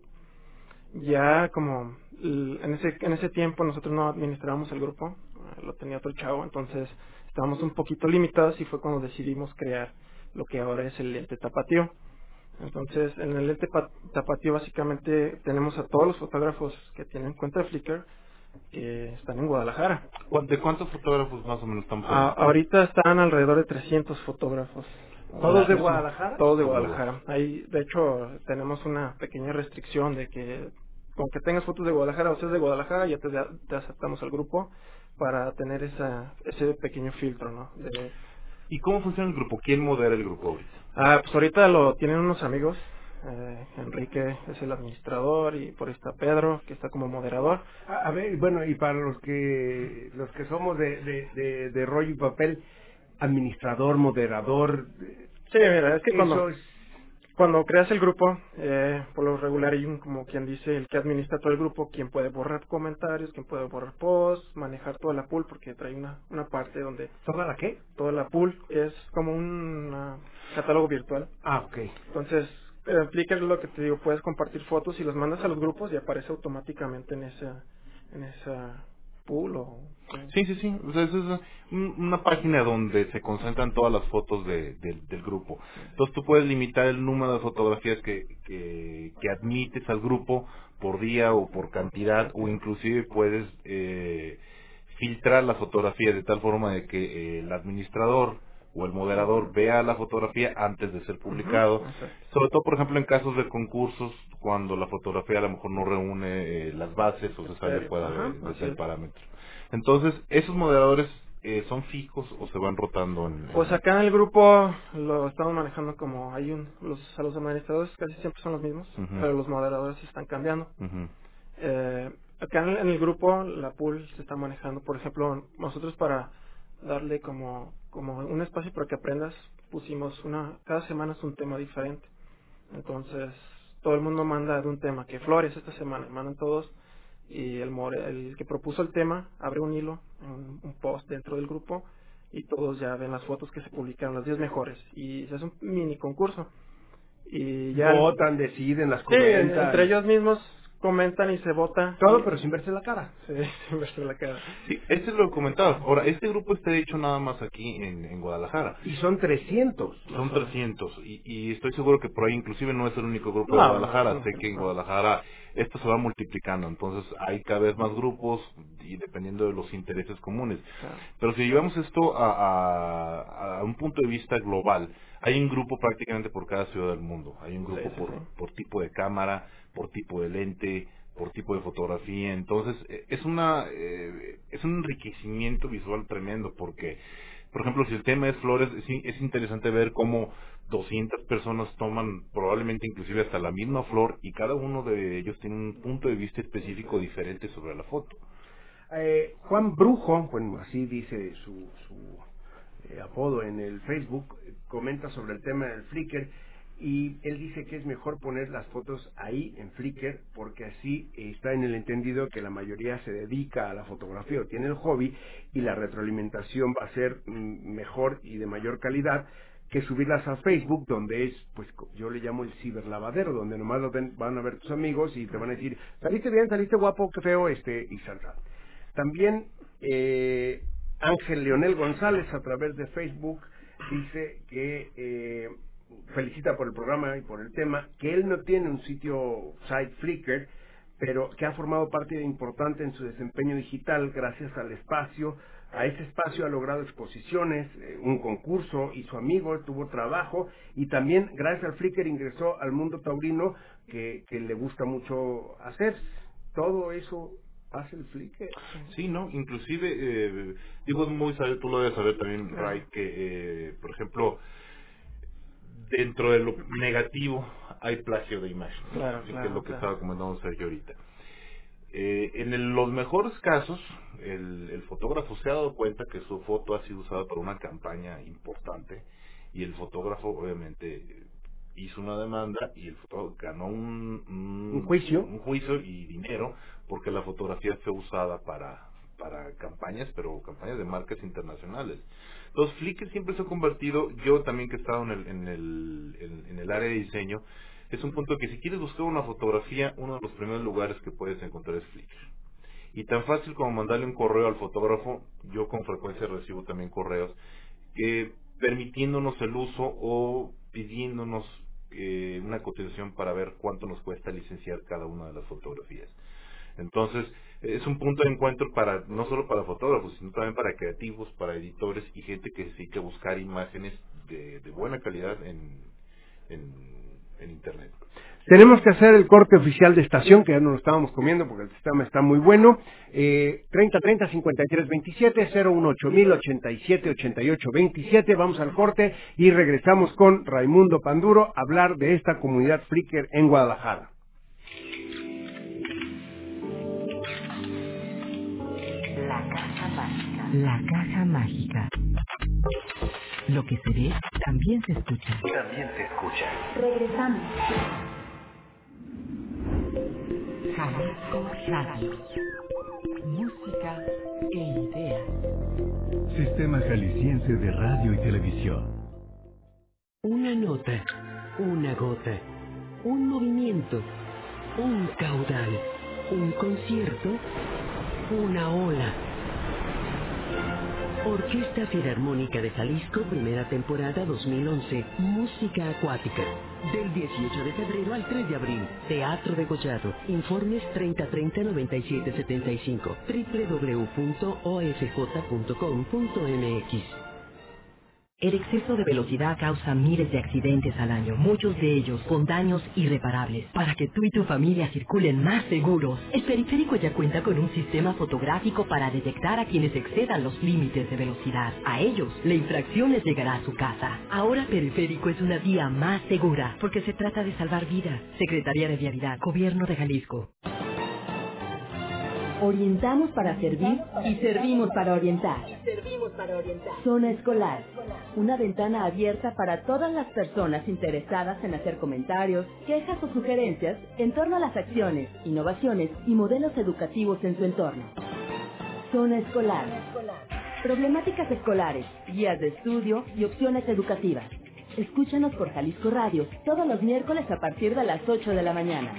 Ya como en ese en ese tiempo nosotros no administrábamos el grupo, lo tenía otro chavo, entonces estábamos un poquito limitados, y fue cuando decidimos crear lo que ahora es el lente tapatío. Entonces, en el lente tapatío básicamente tenemos a todos los fotógrafos que tienen cuenta de Flickr que están en Guadalajara. ¿De cuántos fotógrafos más o menos estamos hablando? Ah, ahorita están alrededor de trescientos fotógrafos. ¿Todos de Guadalajara? Todos de Guadalajara. Ahí, de hecho, tenemos una pequeña restricción de que con que tengas fotos de Guadalajara o seas de Guadalajara, ya te, te aceptamos al grupo para tener esa, ese pequeño filtro, ¿no? De, ¿Y cómo funciona el grupo? ¿Quién modera el grupo ahorita? Ah, pues ahorita lo tienen unos amigos. Eh, Enrique es el administrador y por ahí está Pedro, que está como moderador. A, a ver, bueno, y para los que los que somos de, de, de, de rollo y papel, administrador, moderador. Sí, mira, es que cuando, es... cuando creas el grupo, eh, por lo regular hay un, como quien dice, el que administra todo el grupo, quien puede borrar comentarios, quien puede borrar posts, manejar toda la pool, porque trae una, una parte donde... ¿Toda la qué? Toda la pool es como un uh, catálogo virtual. Ah, ok. Entonces, eh, Flickr es lo que te digo, puedes compartir fotos y los mandas a los grupos y aparece automáticamente en esa, en esa pool o... Sí, sí, sí. O sea, eso es un- una página donde se concentran todas las fotos de, del del grupo. Entonces tú puedes limitar el número de fotografías que, que, que admites al grupo por día o por cantidad, o inclusive puedes eh, filtrar las fotografías de tal forma de que eh, el administrador o el moderador vea la fotografía antes de ser publicado. Exacto. Sobre todo, por ejemplo, en casos de concursos, cuando la fotografía a lo mejor no reúne eh, las bases o se sale fuera Ajá, de, de así tal es. parámetro. Entonces, ¿esos moderadores eh, son fijos o se van rotando? En, Pues en- acá en el grupo lo estamos manejando como hay un, los, a los administradores casi siempre son los mismos, Ujú. pero los moderadores se están cambiando. Ujú, Eh, acá en, en el grupo la pool se está manejando, por ejemplo, nosotros para darle como, como un espacio para que aprendas, pusimos una, cada semana es un tema diferente. Entonces, todo el mundo manda de un tema, que flores esta semana, mandan todos, y el, more- el que propuso el tema abre un hilo, un, un post dentro del grupo, y todos ya ven las fotos que se publicaron, las diez mejores, y se hace un mini concurso. Y ya... Votan, deciden, las Sí, comentan. entre ellos mismos comentan y se vota. Todo, y- pero sin verse la cara. Sí, sin verse la cara. Sí, este es lo que comentabas. Ahora, este grupo está hecho nada más aquí en, en Guadalajara. Y son trescientos. Son trescientos y, y estoy seguro que por ahí inclusive no es el único grupo de No, Guadalajara. no, Sé que en no. Guadalajara esto se va multiplicando, entonces hay cada vez más grupos y dependiendo de los intereses comunes. Claro. Pero si llevamos esto a, a, a un punto de vista global, hay un grupo prácticamente por cada ciudad del mundo. Hay un grupo Sí, sí, por, sí. por tipo de cámara, por tipo de lente, por tipo de fotografía. Entonces eh, es una eh, es un enriquecimiento visual tremendo porque, por ejemplo, si el tema es flores, es, in- es interesante ver cómo doscientas personas toman probablemente inclusive hasta la misma flor y cada uno de ellos tiene un punto de vista específico diferente sobre la foto. Eh, Juan Brujo, bueno, así dice su, su eh, apodo en el Facebook, eh, comenta sobre el tema del Flickr y él dice que es mejor poner las fotos ahí en Flickr porque así eh, está en el entendido que la mayoría se dedica a la fotografía o tiene el hobby y la retroalimentación va a ser mm, mejor y de mayor calidad que subirlas a Facebook, donde es, pues co- yo le llamo el ciberlavadero, donde nomás lo ven- van a ver tus amigos y te van a decir, saliste bien, saliste guapo, qué feo, este, y salsa. También eh, Ángel Leonel González a través de Facebook dice que eh, felicita por el programa y por el tema, que él no tiene un sitio site Flickr, pero que ha formado parte importante en su desempeño digital gracias al espacio. A ese espacio ha logrado exposiciones, eh, un concurso y su amigo tuvo trabajo y también gracias al Flickr ingresó al mundo taurino que, que le gusta mucho hacer. Todo eso hace el Flickr. Sí, ¿no? Inclusive, eh, digo, es muy saber, tú lo debes saber también, Claro. Ray, que, eh, por ejemplo, dentro de lo negativo hay plagio de imagen, Claro, que claro, es lo que claro. estaba comentando Sergio ahorita. Eh, en el- los mejores casos, el, el fotógrafo se ha dado cuenta que su foto ha sido usada para una campaña importante y el fotógrafo obviamente hizo una demanda y el fotógrafo ganó un, un, Un juicio. un juicio y dinero porque la fotografía fue usada para para campañas, pero campañas de marcas internacionales. Entonces Flickr siempre se ha convertido, yo también que he estado en el, en el, en, en el área de diseño, es un punto que si quieres buscar una fotografía, uno de los primeros lugares que puedes encontrar es Flickr. Y tan fácil como mandarle un correo al fotógrafo, yo con frecuencia recibo también correos, que permitiéndonos el uso o pidiéndonos eh, una cotización para ver cuánto nos cuesta licenciar cada una de las fotografías. Entonces, es un punto de encuentro para no solo para fotógrafos, sino también para creativos, para editores y gente que se dedica a buscar imágenes de, de buena calidad en, en, en Internet. Tenemos que hacer el corte oficial de estación, que ya no lo estábamos comiendo porque el sistema está muy bueno. Eh, treinta treinta cincuenta y tres veintisiete, cero uno ocho mil ochenta y siete ochenta y ocho veintisiete. Vamos al corte y regresamos con Raimundo Panduro a hablar de esta comunidad Flickr en Guadalajara. La caja mágica. La caja mágica. Lo que se ve también se escucha. También se escucha. Regresamos. Jalisco Radio. Música e ideas. Sistema Jalisciense de Radio y Televisión. Una nota, una gota, un movimiento, un caudal, un concierto, una ola. Orquesta Filarmónica de Jalisco, primera temporada dos mil once. Música acuática. Del dieciocho de febrero al tres de abril. Teatro Degollado. Informes treinta treinta noventa y siete setenta y cinco. doble u doble u doble u punto o f j punto com punto m x. El exceso de velocidad causa miles de accidentes al año, muchos de ellos con daños irreparables. Para que tú y tu familia circulen más seguros, el periférico ya cuenta con un sistema fotográfico para detectar a quienes excedan los límites de velocidad. A ellos, la infracción les llegará a su casa. Ahora Periférico es una vía más segura, porque se trata de salvar vidas. Secretaría de Vialidad, Gobierno de Jalisco. Orientamos para servir y servimos para orientar. Zona Escolar. Una ventana abierta para todas las personas interesadas en hacer comentarios, quejas o sugerencias en torno a las acciones, innovaciones y modelos educativos en su entorno. Zona Escolar. Problemáticas escolares, guías de estudio y opciones educativas. Escúchanos por Jalisco Radio todos los miércoles a partir de las ocho de la mañana.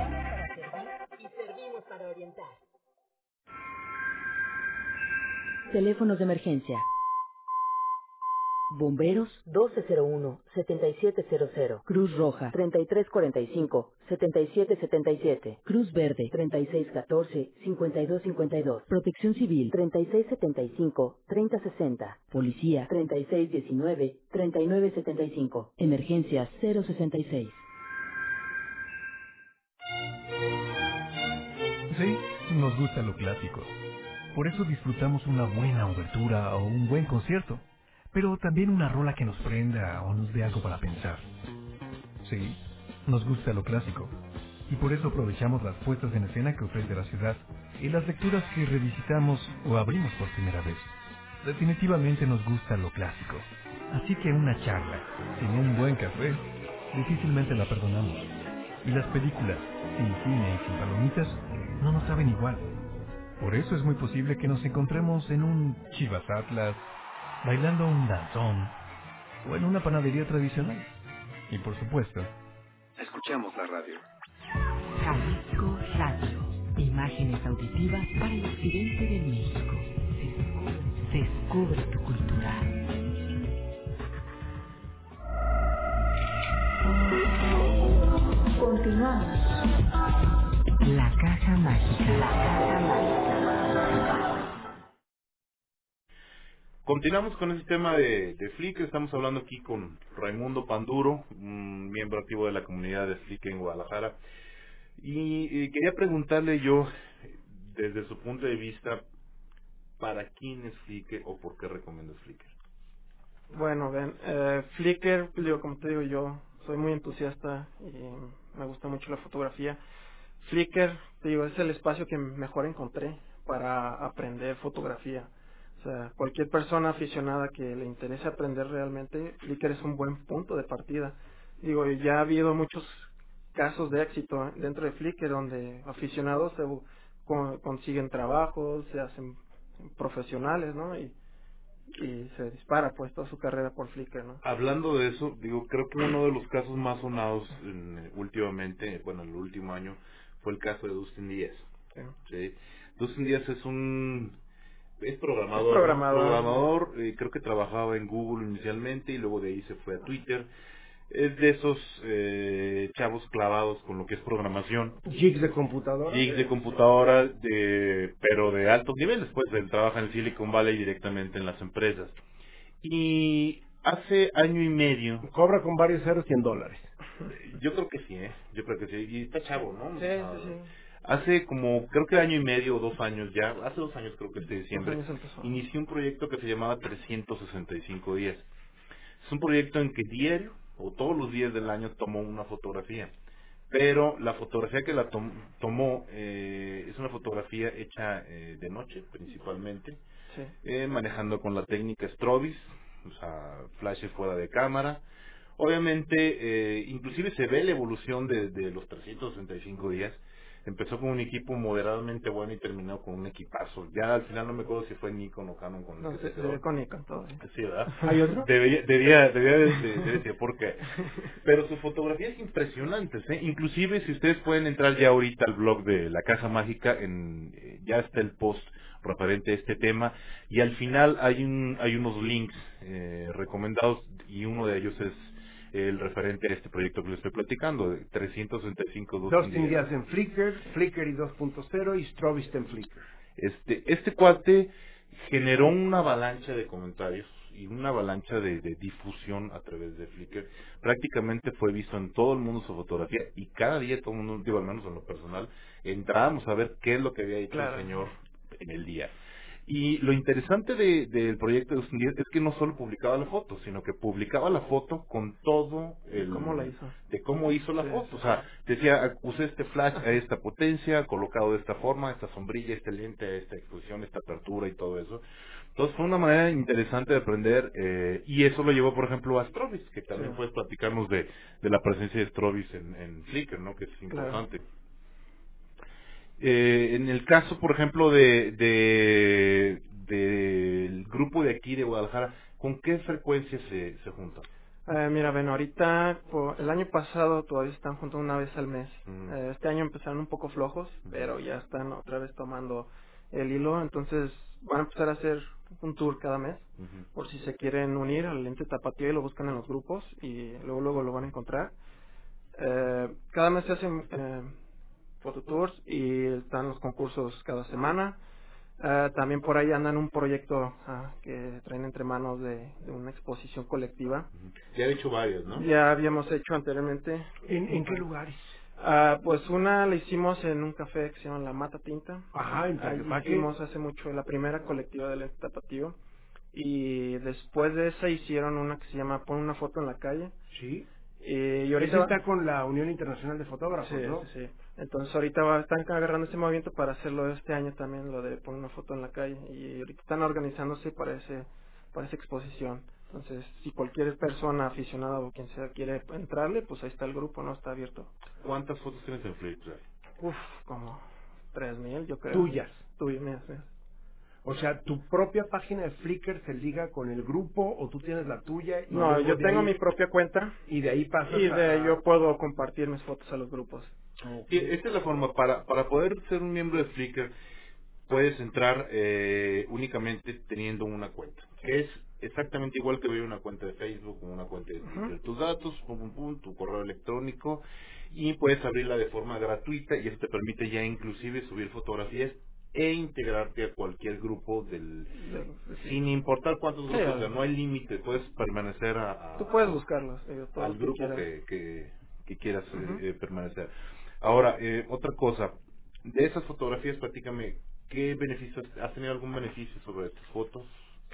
Teléfonos de emergencia. Bomberos doce cero uno, setenta y siete cero cero. Cruz Roja treinta y tres cuarenta y cinco, setenta y siete setenta y siete. Cruz Verde treinta y seis catorce, cincuenta y dos cincuenta y dos. Protección Civil treinta y seis setenta y cinco, treinta sesenta. Policía treinta y seis diecinueve, treinta y nueve setenta y cinco. Emergencias cero sesenta y seis. Sí, nos gusta lo clásico. Por eso disfrutamos una buena obertura o un buen concierto, pero también una rola que nos prenda o nos dé algo para pensar. Sí, nos gusta lo clásico, y por eso aprovechamos las puestas en escena que ofrece la ciudad y las lecturas que revisitamos o abrimos por primera vez. Definitivamente nos gusta lo clásico, así que una charla sin un buen café difícilmente la perdonamos. Y las películas sin cine y sin palomitas no nos saben igual. Por eso es muy posible que nos encontremos en un Chivas Atlas, bailando un danzón, o en una panadería tradicional. Y por supuesto, escuchamos la radio. Jalisco Radio. Imágenes auditivas para el occidente de México. Se descubre tu cultura. Continuamos. La caja mágica. La caja mágica. Continuamos con ese tema de, de Flickr. Estamos hablando aquí con Raimundo Panduro, un miembro activo de la comunidad de Flickr en Guadalajara. Y, y quería preguntarle yo, desde su punto de vista, ¿para quién es Flickr o por qué recomiendas Flickr? Bueno, ven, eh, Flickr, digo, como te digo, yo soy muy entusiasta y me gusta mucho la fotografía. Flickr, te digo, es el espacio que mejor encontré para aprender fotografía. O sea, cualquier persona aficionada que le interese aprender realmente, Flickr es un buen punto de partida. Digo, ya ha habido muchos casos de éxito dentro de Flickr donde aficionados se con, consiguen trabajos, se hacen profesionales, ¿no? Y, y se dispara pues toda su carrera por Flickr, ¿no? Hablando de eso, digo, creo que uno de los casos más sonados en, últimamente, bueno, en el último año, fue el caso de Dustin Díaz. Sí. ¿Sí? Dustin Díaz es un es programador, es programador, programador eh, creo que trabajaba en Google inicialmente y luego de ahí se fue a Twitter. Es de esos eh, chavos clavados con lo que es programación. Geeks de computadora. Geeks de computadora, de, pero de altos niveles, pues él trabaja en Silicon Valley directamente en las empresas. Y hace año y medio... Cobra con varios ceros cien dólares. Yo creo que sí, ¿eh? Yo creo que sí. Y está chavo, ¿no? Sí, Ah, sí, sí. Hace como, creo que año y medio o dos años ya, hace dos años creo que este Dos diciembre, años empezó. inició un proyecto que se llamaba trescientos sesenta y cinco días. Es un proyecto en que diario, o todos los días del año, tomó una fotografía. Pero la fotografía que la tom- tomó eh, es una fotografía hecha eh, de noche, principalmente, Sí. eh, manejando con la técnica Strobis, o sea, flashes fuera de cámara. Obviamente, eh, inclusive se ve la evolución de, de los trescientos sesenta y cinco días. Empezó con un equipo moderadamente bueno y terminó con un equipazo. Ya al final no me acuerdo si fue Nikon o Canon con el No, que se, se se quedó. ve con Nikon todo. ¿eh? Sí, ¿verdad? ¿Hay otro? Debía, debía, debía de, de- de decir por qué. Pero sus fotografías impresionantes, ¿eh? Inclusive si ustedes pueden entrar ya ahorita al blog de La Casa Mágica, en, eh, ya está el post referente a este tema, y al final hay un hay unos links eh, recomendados, y uno de ellos es el referente a este proyecto que les estoy platicando, de trescientos sesenta y cinco dos Dustin días. Díaz en Flickr, Flickr y dos punto cero y Strobist en Flickr. Este, este cuate generó una avalancha de comentarios y una avalancha de, de difusión a través de Flickr. Prácticamente fue visto en todo el mundo su fotografía, y cada día todo el mundo, digo, al menos en lo personal, entrábamos a ver qué es lo que había hecho Claro. el señor en el día. Y lo interesante de- del proyecto de Dustin Díaz es que no solo publicaba la foto, sino que publicaba la foto con todo el... ¿Cómo la hizo? de cómo hizo la Sí, foto. sí, O sea, decía, usé este flash a esta potencia, colocado de esta forma, esta sombrilla, este lente, esta exposición, esta apertura y todo eso. Entonces fue una manera interesante de aprender, eh, y eso lo llevó, por ejemplo, a Strobis, que también Sí. puedes platicarnos de, de la presencia de Strobis en, en Flickr, ¿no? Que es Claro. importante. Eh, en el caso, por ejemplo, de, de del grupo de aquí de Guadalajara, ¿con qué frecuencia se, se juntan? Eh, mira, ven, ahorita, po- el año pasado todavía se están juntando una vez al mes. Mm. Eh, este año empezaron un poco flojos, pero ya están otra vez tomando el hilo. Entonces van a empezar a hacer un tour cada mes, Ujú. por si se quieren unir al lente tapatío y lo buscan en los grupos y luego luego lo van a encontrar. Eh, cada mes se hacen eh, fototours y están los concursos cada semana. Eh, también por ahí andan un proyecto ah, que traen entre manos de, de una exposición colectiva. Ya he hecho varias, ¿no? Ya habíamos hecho anteriormente. ¿En, en qué lugares? Ah, pues una la hicimos en un café que se llama La Mata Tinta. Ajá, en Ahí Tlaquepaque. hicimos hace mucho la primera colectiva del tapatío. Y después de esa hicieron una que se llama Pon una foto en la calle. Sí. Y, y Ese ahorita está con la Unión Internacional de Fotógrafos, sí, ¿no? sí, sí. Entonces ahorita va- están agarrando ese movimiento para hacerlo este año también, lo de poner una foto en la calle. Y ahorita están organizándose para ese para esa exposición. Entonces, si cualquier persona aficionada o quien sea quiere entrarle, pues ahí está el grupo, ¿no? Está abierto. ¿Cuántas fotos tienes en Flickr? Uf, como tres mil, yo creo. Tuyas. Tuyas, mías, mías. O sea, tu propia página de Flickr se liga con el grupo o tú tienes la tuya y No, luego yo de tengo ahí, mi propia cuenta y de ahí pasas y a... de yo puedo compartir mis fotos a los grupos. Sí, esta es la forma. Para, para poder ser un miembro de Flickr, puedes entrar eh, únicamente teniendo una cuenta. Que es exactamente igual que abrir una cuenta de Facebook o una cuenta de Twitter. Ujú. Tus datos, pum, pum, pum, tu correo electrónico, y puedes abrirla de forma gratuita, y eso te permite ya inclusive subir fotografías e integrarte a cualquier grupo del sin importar cuántos Sí, grupos, o sea, al- no hay límite, puedes permanecer a, a- Tú puedes buscarlos, digo, todo al lo que grupo quieras. que, que, que quieras eh, Ujú. eh, permanecer. Ahora, eh, otra cosa, de esas fotografías, platícame, ¿qué beneficios, has tenido algún beneficio sobre tus fotos?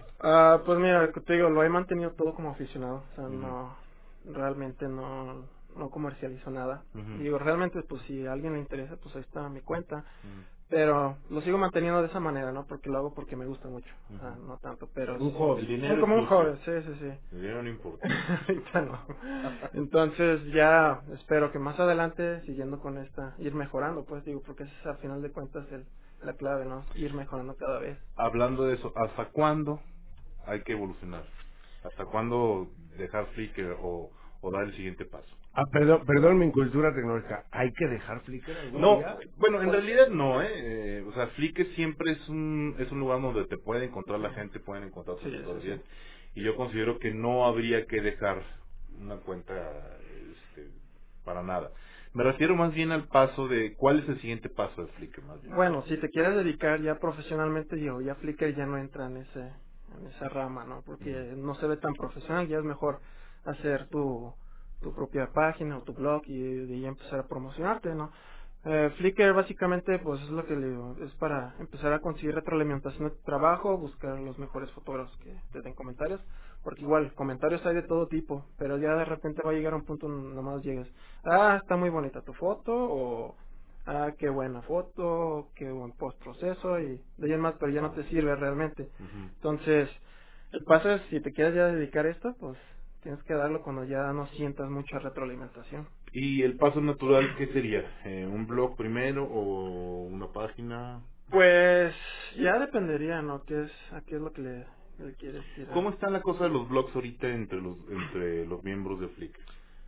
Ah, pues mira, te digo, lo he mantenido todo como aficionado, o sea, Ujú. no, realmente no, no comercializo nada. Ujú. Digo, realmente, pues si a alguien le interesa, pues ahí está mi cuenta, Ujú. pero lo sigo manteniendo de esa manera, ¿no? Porque lo hago porque me gusta mucho, o sea, Ujú. no tanto, pero Un sí, hobby. El sí, dinero como es un sucio. hobby, sí, sí, sí. El dinero no importa. Ahorita no. Entonces ya espero que más adelante, siguiendo con esta, ir mejorando, pues digo, porque ese es a final de cuentas el, la clave, ¿no? Ir mejorando cada vez. Hablando de eso, ¿hasta cuándo hay que evolucionar? ¿Hasta cuándo dejar Flickr o, o dar el siguiente paso? Ah, perdón, perdón mi cultura tecnológica. ¿Hay que dejar Flickr algún No, día? bueno, en realidad no, ¿eh? Eh, O sea, Flickr siempre es un, es un lugar donde te puede encontrar la gente, pueden encontrar tus Sí, sí, fotografías, sí. y yo considero que no habría que dejar una cuenta este, para nada. Me refiero más bien al paso de, ¿cuál es el siguiente paso de Flickr más bien? Bueno, si te quieres dedicar ya profesionalmente, digo, ya Flickr ya no entra en ese en esa rama, ¿no? Porque no se ve tan profesional, ya es mejor hacer tu tu propia página o tu blog y de ahí empezar a promocionarte, ¿no? Eh, Flickr básicamente pues es lo que le digo, es para empezar a conseguir retroalimentación de tu trabajo, buscar los mejores fotógrafos que te den comentarios, porque igual comentarios hay de todo tipo, pero ya de repente va a llegar un punto donde nomás llegues, ah, está muy bonita tu foto, o ah, qué buena foto, qué buen post proceso, y de ahí en más, pero ya no te sirve realmente. Ujú. Entonces, el paso es, si te quieres ya dedicar a esto, pues tienes que darlo cuando ya no sientas mucha retroalimentación. ¿Y el paso natural qué sería? Eh, ¿Un blog primero o una página? Pues ya dependería, ¿no? ¿Qué es, a qué es lo que le, le quieres tirar? ¿Cómo está la cosa de los blogs ahorita entre los entre los miembros de Flickr?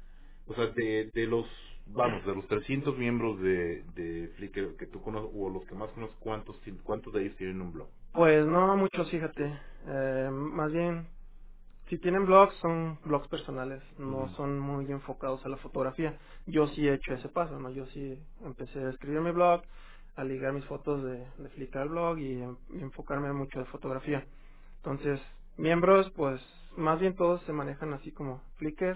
O sea, de, de los, vamos, de los trescientos miembros de, de Flickr que tú conoces, o los que más conoces, ¿cuántos, tien- cuántos de ellos tienen un blog? Pues no muchos, fíjate. Eh, más bien, si tienen blogs, son blogs personales, no Ujú. son muy enfocados a la fotografía. Yo sí he hecho ese paso, ¿no? Yo sí empecé a escribir mi blog, a ligar mis fotos de, de Flickr al blog y, en- y enfocarme mucho de fotografía. Entonces, miembros, pues más bien todos se manejan así como Flickr,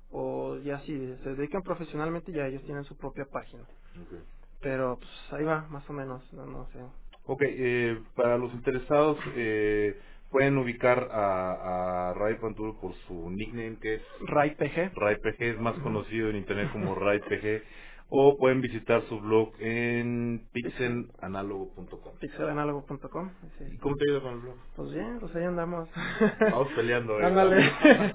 o ya si se dedican profesionalmente, ya ellos tienen su propia página. Okay. Pero pues ahí va, más o menos, no, no sé. Ok, eh, para los interesados, eh, pueden ubicar a, a Ray Panturo por su nickname, que es RaiPG. RayPG, es más conocido en internet como RayPG, o pueden visitar su blog en pixelanalogo punto com. pixelanalogo punto com. Sí. ¿Y cómo te ayuda con el blog? Pues bien, pues ahí andamos. Vamos peleando, ¿eh? Ándale.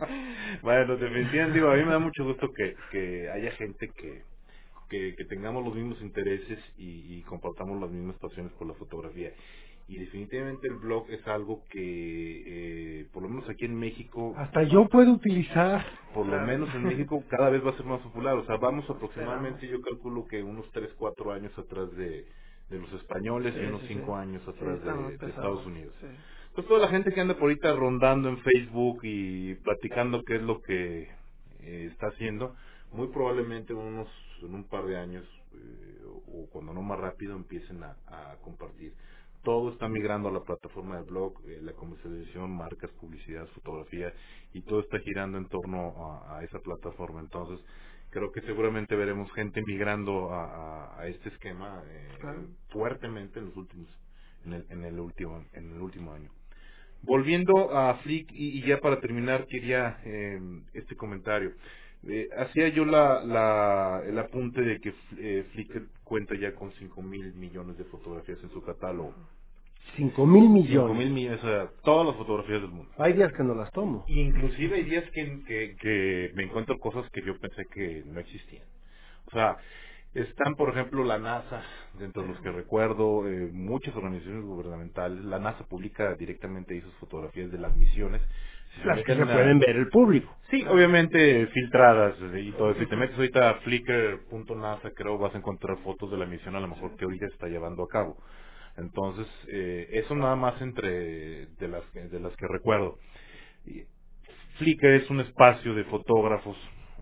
Bueno, definitivamente, digo, a mí me da mucho gusto que, que haya gente que, que, que tengamos los mismos intereses y, y compartamos las mismas pasiones por la fotografía. Y definitivamente el blog es algo que, eh, por lo menos aquí en México, Hasta yo puedo utilizar. por lo Claro. menos en México, cada vez va a ser más popular. O sea, vamos aproximadamente, Esperamos. yo calculo que unos tres cuatro años atrás de, de los españoles Sí, y unos sí, cinco sí. años Sí, atrás estamos de, de Estados pesados. Unidos. Sí. Pues toda la gente que anda por ahorita rondando en Facebook y platicando qué es lo que eh, está haciendo, muy probablemente unos en un par de años, eh, o cuando no más rápido, empiecen a, a compartir. Todo está migrando a la plataforma de blog, eh, la comercialización, marcas, publicidad, fotografía, y todo está girando en torno a, a esa plataforma. Entonces, creo que seguramente veremos gente migrando a, a- a este esquema eh, Claro. fuertemente en los últimos, en el, en el último, en el último año. Volviendo a Flick, y, y ya para terminar, quería eh, este comentario. Eh, hacía yo la, la, el apunte de que eh, Flickr cuenta ya con cinco mil millones de fotografías en su catálogo. Cinco mil Cinco millones. mil millones, o sea, todas las fotografías del mundo. Hay días que no las tomo. Y inclusive hay días que, que, que me encuentro cosas que yo pensé que no existían. O sea, están, por ejemplo, la NASA, dentro de los que recuerdo, eh, muchas organizaciones gubernamentales. La NASA publica directamente ahí sus fotografías de las misiones. Si se Las que se meten a- pueden ver el público. Sí, obviamente filtradas eh, y todo. Si te metes ahorita a flickr punto nasa, creo vas a encontrar fotos de la misión, a lo mejor que ahorita se está llevando a cabo. Entonces, eh, eso nada más entre de las, que- de las que recuerdo. Y Flickr es un espacio de fotógrafos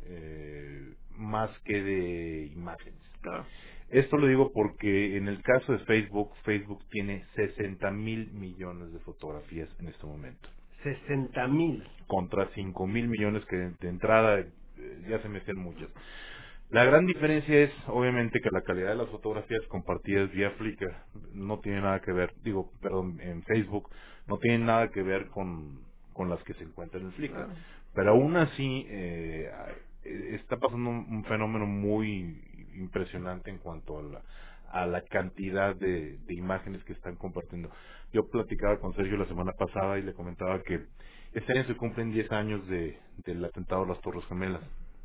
eh, más que de imágenes. Claro. Esto lo digo porque en el caso de Facebook, Facebook tiene sesenta mil millones de fotografías en este momento, Sesenta mil. contra cinco mil millones que de, de entrada eh, ya se me hacían muchas. La gran diferencia es, obviamente, que la calidad de las fotografías compartidas vía Flickr no tiene nada que ver, digo, perdón, en Facebook, no tiene nada que ver con, con las que se encuentran en Flickr. Claro. Pero aún así, eh, está pasando un, un fenómeno muy impresionante en cuanto a la, a la cantidad de, de imágenes que están compartiendo. Yo platicaba con Sergio la semana pasada y le comentaba que este año se cumplen diez años de, del atentado a las Torres Gemelas.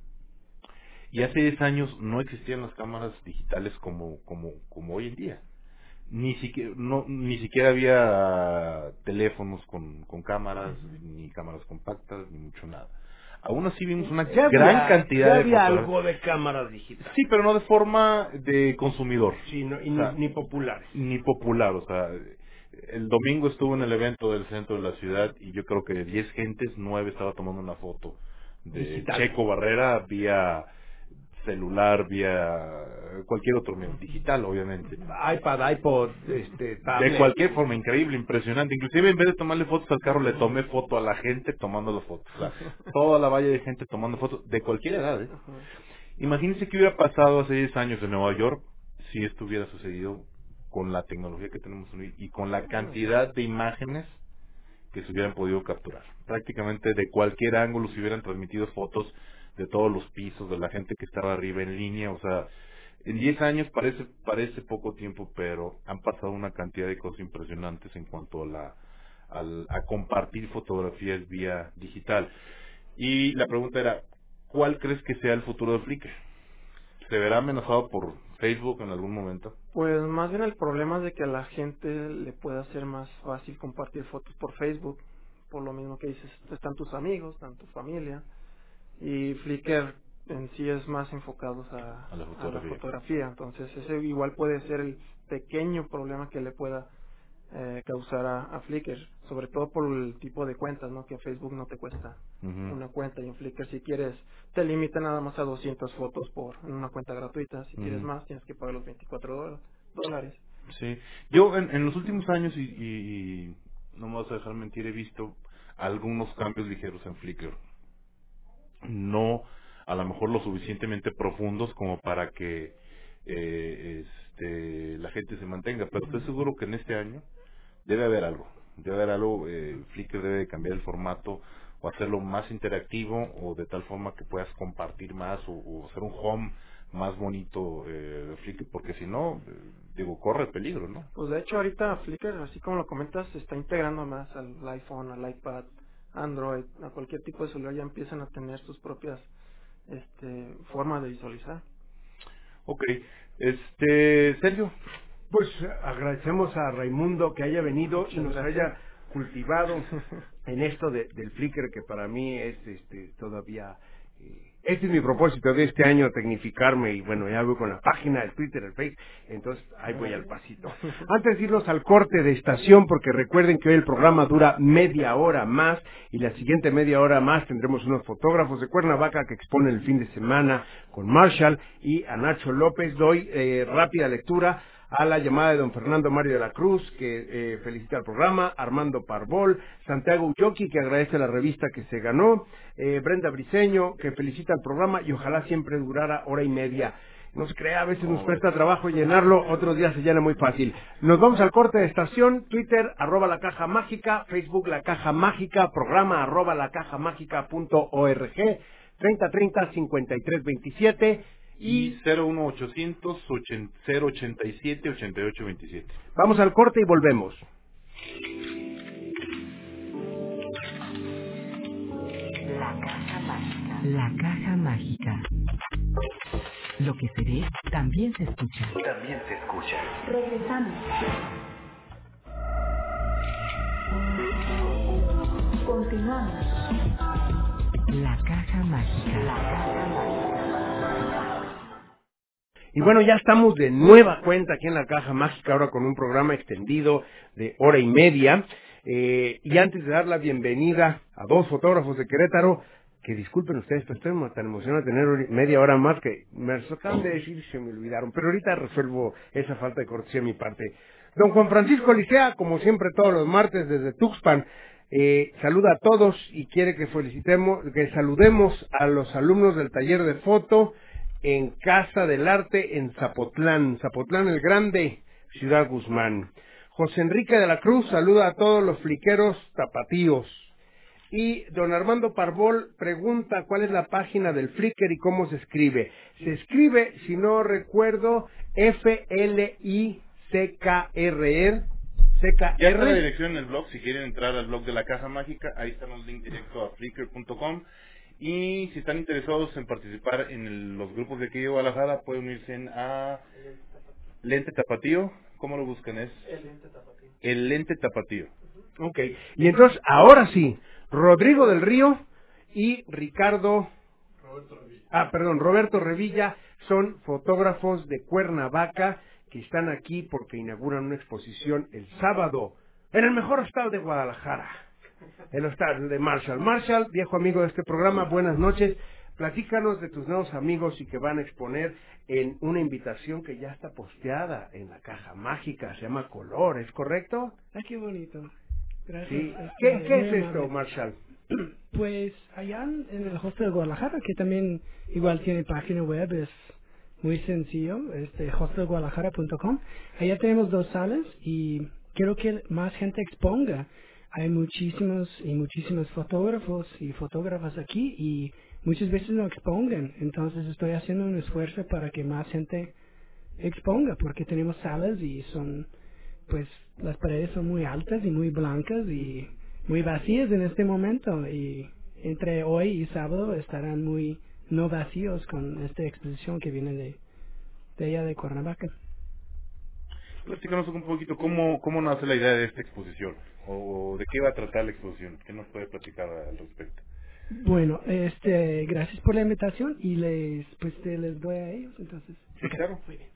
Y hace diez años no existían las cámaras digitales como, como, como hoy en día. Ni siquiera, no, ni siquiera había teléfonos con, con cámaras, ni cámaras compactas, ni mucho nada. Aún así vimos una Ya gran había, cantidad ya de había fotografías. algo de cámaras digitales. Sí, pero no de forma de consumidor. Sí, no, y O sea, ni, ni populares. ni popular. O sea, el domingo estuve en el evento del centro de la ciudad y yo creo que de diez gentes, nueve estaba tomando una foto de Digital. Checo Barrera vía celular, vía cualquier otro medio digital, obviamente. iPad, iPod, este, tablet. De cualquier forma, increíble, impresionante. Inclusive en vez de tomarle fotos al carro, le tomé foto a la gente tomando las fotos. O sea, toda la valla de gente tomando fotos, de cualquier edad, ¿eh? Imagínense qué hubiera pasado hace diez años en Nueva York si esto hubiera sucedido con la tecnología que tenemos hoy y con la cantidad de imágenes que se hubieran podido capturar. Prácticamente de cualquier ángulo se hubieran transmitido fotos de todos los pisos, de la gente que estaba arriba en línea. O sea, en diez años parece parece poco tiempo, pero han pasado una cantidad de cosas impresionantes en cuanto a la al, a compartir fotografías vía digital. Y la pregunta era, ¿cuál crees que sea el futuro de Flickr? ¿Se verá amenazado por Facebook en algún momento? Pues más bien el problema es de que a la gente le puede hacer más fácil compartir fotos por Facebook, por lo mismo que dices, están tus amigos, están tu familia, y Flickr en sí es más enfocados a, a, la, fotografía. a la fotografía, entonces ese igual puede ser el pequeño problema que le pueda eh, causar a, a Flickr, sobre todo por el tipo de cuentas, ¿no? Que Facebook no te cuesta uh-huh. una cuenta, y en Flickr si quieres te limita nada más a doscientas fotos por en una cuenta gratuita, si uh-huh. quieres más tienes que pagar los veinticuatro dólares. Sí, yo en, en los últimos años, y, y, y no me vas a dejar mentir, he visto algunos cambios ligeros en Flickr, no a lo mejor lo suficientemente profundos como para que eh, este, la gente se mantenga, pero estoy seguro que en este año debe haber algo, debe haber algo, eh, Flickr debe cambiar el formato o hacerlo más interactivo o de tal forma que puedas compartir más o, o hacer un home más bonito eh, de Flickr, porque si no, eh, digo, corre peligro, ¿no? Pues de hecho ahorita Flickr, así como lo comentas, se está integrando más al iPhone, al iPad, Android, a cualquier tipo de celular, ya empiezan a tener sus propias este formas de visualizar. Ok, este, Sergio. Pues agradecemos a Raimundo que haya venido Muchas y nos gracias. haya cultivado en esto de, del Flickr, que para mí es este todavía eh, este es mi propósito de este año, tecnificarme, y bueno, ya voy con la página, el Twitter, el Facebook, entonces ahí voy al pasito. Antes de irnos al corte de estación, porque recuerden que hoy el programa dura media hora más, y la siguiente media hora más tendremos unos fotógrafos de Cuernavaca que exponen el fin de semana con Marshall y a Nacho López. Doy eh, rápida lectura a la llamada de don Fernando Mario de la Cruz, que eh, felicita al programa, Armando Parbol, Santiago Uyoki, que agradece la revista que se ganó, eh, Brenda Briceño, que felicita al programa y ojalá siempre durara hora y media. No se crea, a veces nos cuesta trabajo llenarlo, otros días se llena muy fácil. Nos vamos al corte de estación, Twitter, arroba la caja mágica, Facebook la caja mágica, programa arroba la caja mágica punto org, treinta treinta cincuenta y tres veintisiete, y cero uno ochocientos cero ochenta y siete ochenta y ocho veintisiete. Vamos al corte y volvemos. La caja mágica. La caja mágica. Lo que se ve también se escucha. También se escucha. Regresamos. Continuamos. La caja mágica. La caja mágica. Y bueno, ya estamos de nueva cuenta aquí en la Caja Mágica, ahora con un programa extendido de hora y media. Eh, y antes de dar la bienvenida a dos fotógrafos de Querétaro, que disculpen ustedes, pero estoy tan emocionado de tener media hora más que me acaban de decir, se me olvidaron. Pero ahorita resuelvo esa falta de cortesía de mi parte. Don Juan Francisco Licea, como siempre todos los martes desde Tuxpan, eh, saluda a todos y quiere que felicitemos, que saludemos a los alumnos del taller de foto en Casa del Arte en Zapotlán, Zapotlán el Grande, Ciudad Guzmán. José Enrique de la Cruz saluda a todos los fliqueros tapatíos. Y don Armando Parbol pregunta cuál es la página del Flickr y cómo se escribe. Se escribe, si no recuerdo, F L I C K R R. C K R. Ya está la dirección en el blog, si quieren entrar al blog de la Caja Mágica, ahí están los links directos a flickr punto com. Y si están interesados en participar en el, los grupos de aquí de Guadalajara, pueden unirse en a Lente Tapatío. ¿Cómo lo buscan? Es El Lente Tapatío. El Lente Tapatío. Ok, y entonces, ahora sí, Rodrigo del Río y Ricardo... Roberto Revilla. Ah, perdón, Roberto Revilla son fotógrafos de Cuernavaca que están aquí porque inauguran una exposición el sábado en el mejor hostal de Guadalajara. El hostal de Marshall. Marshall, viejo amigo de este programa, buenas noches. platícanos de tus nuevos amigos y que van a exponer en una invitación que ya está posteada en la Caja Mágica, se llama Color, ¿es correcto? Ah, qué bonito. Gracias. Sí. Este, ¿Qué, qué muy es esto, amable. Marshall? Pues allá en en el hostel de Guadalajara, que también igual tiene página web, es muy sencillo, este hostel guadalajara punto com. Allá tenemos dos salas y quiero que más gente exponga. Hay muchísimos y muchísimos fotógrafos y fotógrafas aquí y muchas veces no expongan. Entonces estoy haciendo un esfuerzo para que más gente exponga, porque tenemos salas y son, pues las paredes son muy altas y muy blancas y muy vacías en este momento, y entre hoy y sábado estarán muy no vacíos con esta exposición que viene de, de allá de Cuernavaca. Platícanos un poquito cómo, cómo nace la idea de esta exposición, o de qué va a tratar la exposición, qué nos puede platicar al respecto. Bueno, este, gracias por la invitación y les, pues te les doy a ellos, entonces. Sí, claro. Muy bien.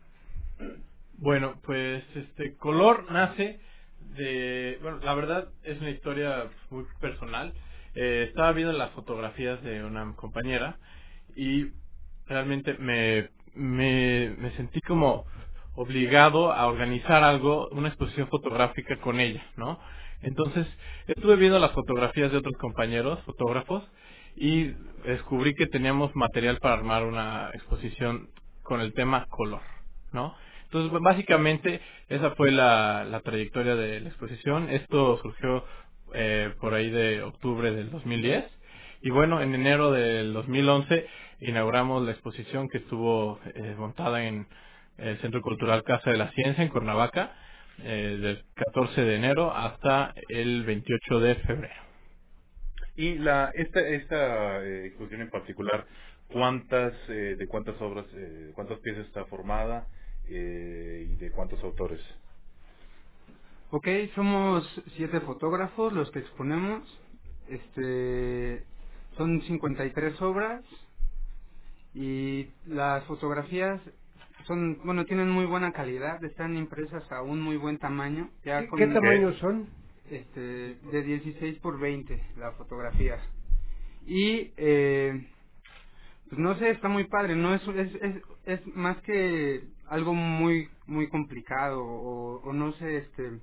Bueno, pues este Color nace de, bueno, la verdad es una historia muy personal. Eh, estaba viendo las fotografías de una compañera y realmente me, me, me sentí como obligado a organizar algo, una exposición fotográfica con ella, ¿no? Entonces estuve viendo las fotografías de otros compañeros fotógrafos y descubrí que teníamos material para armar una exposición con el tema color, ¿no? Entonces, básicamente, esa fue la, la trayectoria de la exposición. Esto surgió eh, por ahí de octubre del dos mil diez. Y bueno, en enero del dos mil once inauguramos la exposición que estuvo eh, montada en el Centro Cultural Casa de la Ciencia en Cuernavaca, eh, del catorce de enero hasta el veintiocho de febrero. Y la esta esta eh, exposición en particular, ¿cuántas eh, de cuántas obras, eh, cuántas piezas está formada? Eh, ¿Y de cuántos autores? Ok, somos siete fotógrafos los que exponemos. Este, son cincuenta y tres obras y las fotografías son, bueno, tienen muy buena calidad, están impresas a un muy buen tamaño. Ya ¿Qué, con, ¿Qué tamaños son? Este, de dieciséis por veinte la fotografía. Y eh, pues no sé, está muy padre, no es es es, es más que algo muy muy complicado o, o no sé, este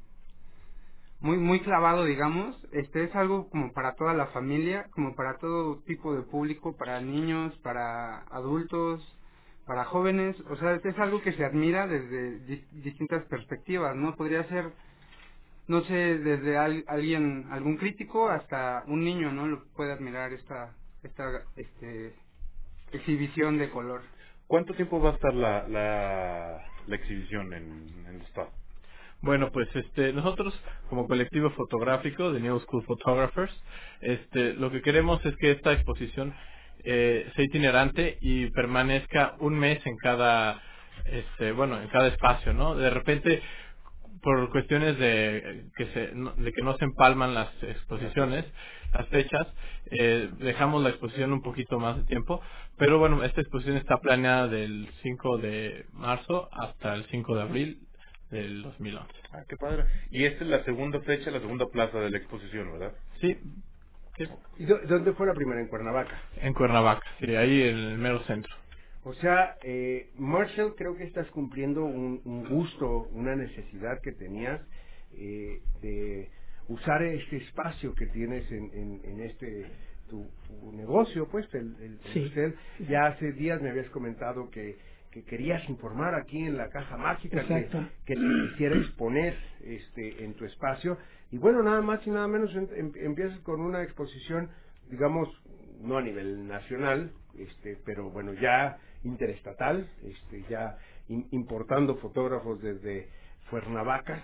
muy muy clavado, digamos. Este es algo como para toda la familia, como para todo tipo de público, para niños, para adultos, para jóvenes. O sea, es algo que se admira desde di- distintas perspectivas, ¿no? Podría ser, no sé, desde al, alguien, algún crítico hasta un niño, ¿no? Lo puede admirar esta esta este exhibición de color. ¿Cuánto tiempo va a estar la la, la exhibición en, en el estado? Bueno, pues este nosotros como colectivo fotográfico de New School Photographers, este lo que queremos es que esta exposición eh, sea itinerante y permanezca un mes en cada este bueno en cada espacio, ¿no? De repente, por cuestiones de que se no, de que no se empalman las exposiciones, las fechas, eh, dejamos la exposición un poquito más de tiempo, pero bueno, esta exposición está planeada del cinco de marzo hasta el cinco de abril del dos mil once. Ah, qué padre. Y esta es la segunda fecha, la segunda plaza de la exposición, ¿verdad? Sí, sí. ¿Y dó- dónde fue la primera? En Cuernavaca. En Cuernavaca, sí, ahí en el mero centro. O sea, eh, Marshall, creo que estás cumpliendo un, un gusto, una necesidad que tenías eh, de usar este espacio que tienes en, en, en este tu, tu negocio, pues, el, el, el Sí. hotel. Ya hace días me habías comentado que, que querías informar aquí en la Caja Mágica, que, Exacto. que te quisiera exponer este, en tu espacio. Y bueno, nada más y nada menos em- em- empiezas con una exposición, digamos, no a nivel nacional, este, pero bueno, ya interestatal, este, ya in- importando fotógrafos desde Cuernavaca,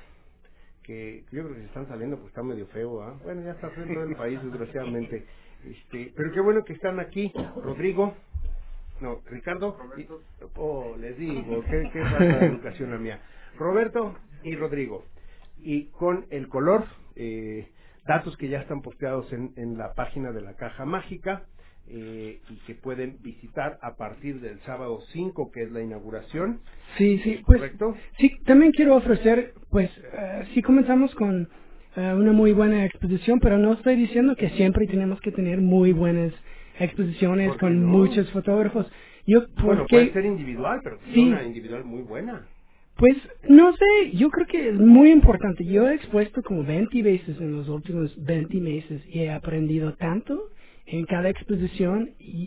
que yo creo que se están saliendo, pues está medio feo, ¿ah? Bueno, ya está feo en todo el país, desgraciadamente. Este, pero qué bueno que están aquí, Rodrigo, no, Ricardo, y- oh, les digo, qué, qué falta de educación la mía, Roberto y Rodrigo, y con el color, eh, datos que ya están posteados en, en la página de la Caja Mágica, eh, y que pueden visitar a partir del sábado cinco, que es la inauguración. Sí, sí, pues, ¿Correcto? sí, también quiero ofrecer, pues, eh, sí comenzamos con eh, una muy buena exposición, pero no estoy diciendo que siempre tenemos que tener muy buenas exposiciones ¿Por qué con no? muchos fotógrafos. Yo, Bueno, porque, puede ser individual, pero sí, una individual muy buena. pues, no sé, yo creo que es muy importante. Yo he expuesto como veinte veces en los últimos veinte meses y he aprendido tanto en cada exposición y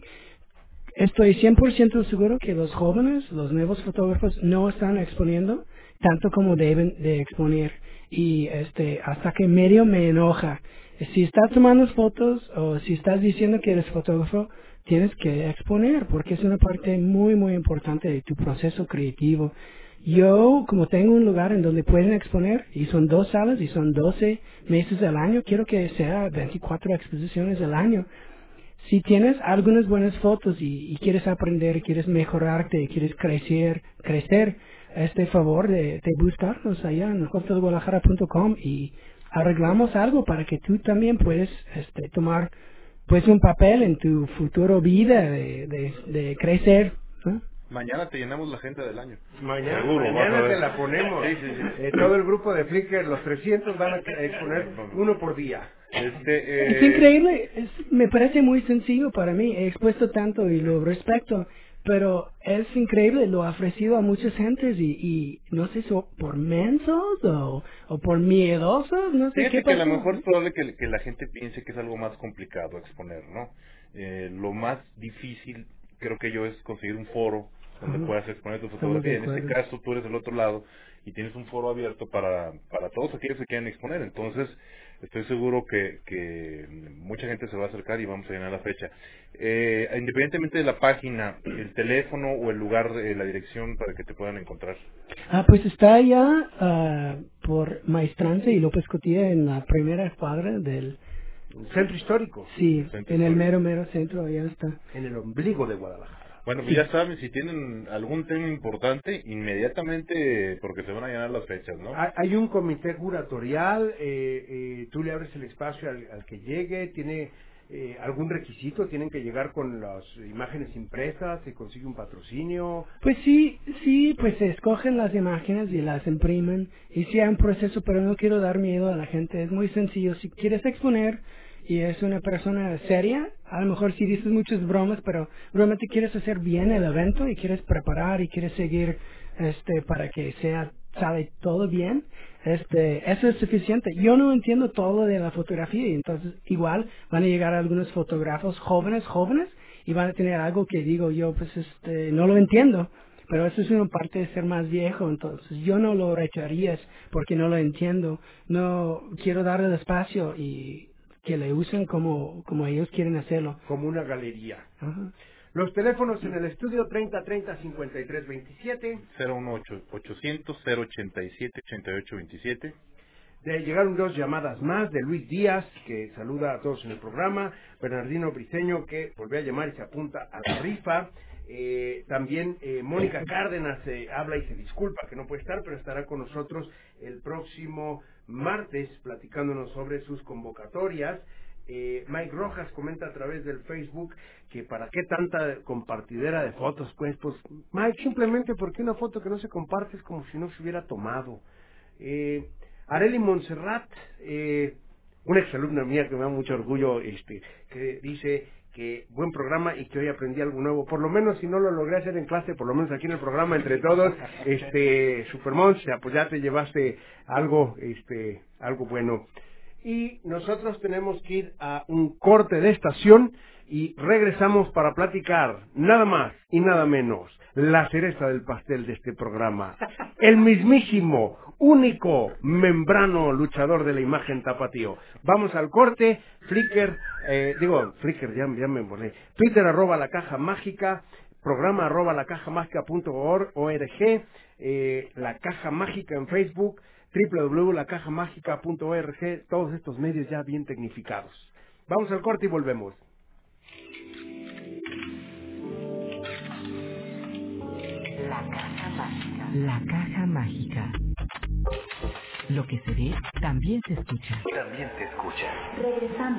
estoy cien por ciento seguro que los jóvenes, los nuevos fotógrafos no están exponiendo tanto como deben de exponer y este hasta que medio me enoja. Si estás tomando fotos o si estás diciendo que eres fotógrafo, tienes que exponer porque es una parte muy muy importante de tu proceso creativo. Yo, como tengo un lugar en donde pueden exponer, y son dos salas y son doce meses al año, quiero que sea veinticuatro exposiciones al año. Si tienes algunas buenas fotos y, y quieres aprender, quieres mejorarte, quieres crecer, crecer, este favor de, de buscarnos allá en hostel guadalajara punto com y arreglamos algo para que tú también puedes este, tomar pues un papel en tu futuro vida de, de, de crecer, ¿no? Mañana te llenamos la agenda del año. Mañana, Seguro, vas a mañana ver. te la ponemos. Sí, sí, sí. Eh, todo el grupo de Flickr, los trescientos, van a exponer uno por día. Este, eh, Es increíble, es- me parece muy sencillo para mí, he expuesto tanto y lo respeto, pero es increíble, lo ha ofrecido a muchas gentes y, y no sé si por mensos o, o por miedosos, no sé Fíjate qué que a pasó. lo mejor es probable que, que la gente piense que es algo más complicado exponer, ¿no? Eh, lo más difícil, creo que yo, es conseguir un foro donde Ajá. puedas exponer tu Estamos fotografía. de En este acuerdo. caso, tú eres del otro lado y tienes un foro abierto para, para todos aquellos que quieran exponer. Entonces, estoy seguro que, que mucha gente se va a acercar y vamos a llenar la fecha. Eh, independientemente de la página, el teléfono o el lugar, eh, la dirección para que te puedan encontrar. Ah, pues está allá ah, por Maestrance y López Cotilla en la primera cuadra del... Centro histórico. Sí, Centro en el histórico. mero, mero centro, allá está. En el ombligo de Guadalajara. Bueno, pues ya saben, si tienen algún tema importante, inmediatamente, porque se van a llenar las fechas, ¿no? Hay, hay un comité curatorial, eh, eh, tú le abres el espacio al, al que llegue, tiene eh, algún requisito, tienen que llegar con las imágenes impresas, se consigue un patrocinio. Pues sí, sí, pues se escogen las imágenes y las imprimen y sí hay un proceso, pero no quiero dar miedo a la gente, es muy sencillo. Si quieres exponer y es una persona seria, a lo mejor sí dices muchas bromas, pero realmente quieres hacer bien el evento y quieres preparar y quieres seguir este para que sea sale todo bien, este eso es suficiente. Yo no entiendo todo de la fotografía y entonces igual van a llegar algunos fotógrafos jóvenes, jóvenes y van a tener algo que digo yo pues este no lo entiendo. Pero eso es una parte de ser más viejo, entonces yo no lo rechazaría porque no lo entiendo. No quiero darle el espacio y que le usen como, como ellos quieren hacerlo. Como una galería. Ajá. Los teléfonos en el estudio treinta treinta cincuenta y tres veintisiete. cero uno ocho ochocientos cero ochenta y siete ochenta y ocho veintisiete. De llegaron dos llamadas más de Luis Díaz, que saluda a todos en el programa. Bernardino Briceño, que volvió a llamar y se apunta a la rifa. Eh, también eh, Mónica Cárdenas eh, habla y se disculpa que no puede estar, pero estará con nosotros el próximo martes platicándonos sobre sus convocatorias. Eh, Mike Rojas comenta a través del Facebook que para qué tanta compartidera de fotos, pues, pues Mike, simplemente porque una foto que no se comparte es como si no se hubiera tomado. Eh, Areli Montserrat, eh, una exalumna mía que me da mucho orgullo, este, que dice que buen programa y que hoy aprendí algo nuevo, por lo menos si no lo logré hacer en clase, por lo menos aquí en el programa entre todos, este, Supermons, pues ya te llevaste algo, este, algo bueno. Y nosotros tenemos que ir a un corte de estación y regresamos para platicar nada más y nada menos la cereza del pastel de este programa, el mismísimo, único, membrano luchador de la imagen tapatío. Vamos al corte. Flickr, eh, digo, Flickr, ya, ya me volé. Twitter arroba la caja mágica, programa arroba la caja mágica punto org, eh, la caja mágica en Facebook, doble u doble u doble u punto la caja mágica punto org, todos estos medios ya bien tecnificados. Vamos al corte y volvemos. La caja mágica. La caja mágica. Lo que se ve también se escucha. También se escucha. Regresamos.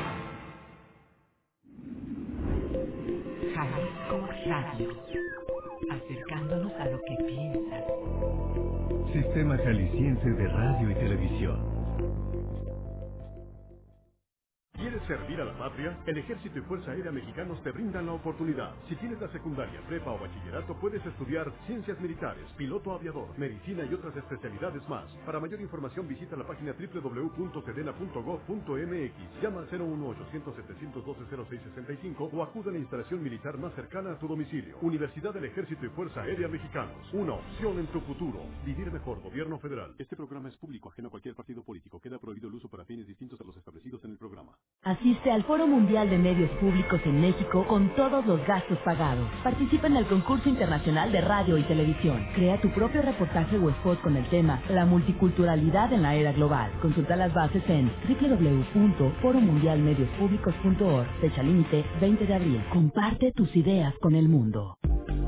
Jalisco Radio. Acercándonos a lo que piensas. Sistema Jalisciense de Radio y Televisión. ¿Quieres servir a la patria? El Ejército y Fuerza Aérea Mexicanos te brindan la oportunidad. Si tienes la secundaria, prepa o bachillerato, puedes estudiar ciencias militares, piloto aviador, medicina y otras especialidades más. Para mayor información visita la página doble u doble u doble u punto sedena punto gov punto m x. Llama al cero uno ochocientos setecientos doce cero seis sesenta y cinco o acude a la instalación militar más cercana a tu domicilio. Universidad del Ejército y Fuerza Aérea Mexicanos. Una opción en tu futuro. Vivir mejor. Gobierno federal. Este programa es público, ajeno a cualquier partido político. Queda prohibido el uso para fines distintos a los establecidos en el programa. Asiste al Foro Mundial de Medios Públicos en México con todos los gastos pagados. Participa en el concurso internacional de radio y televisión. Crea tu propio reportaje o spot con el tema La multiculturalidad en la era global. Consulta las bases en doble u doble u doble u punto foro mundial medios públicos punto org. Fecha límite veinte de abril. Comparte tus ideas con el mundo.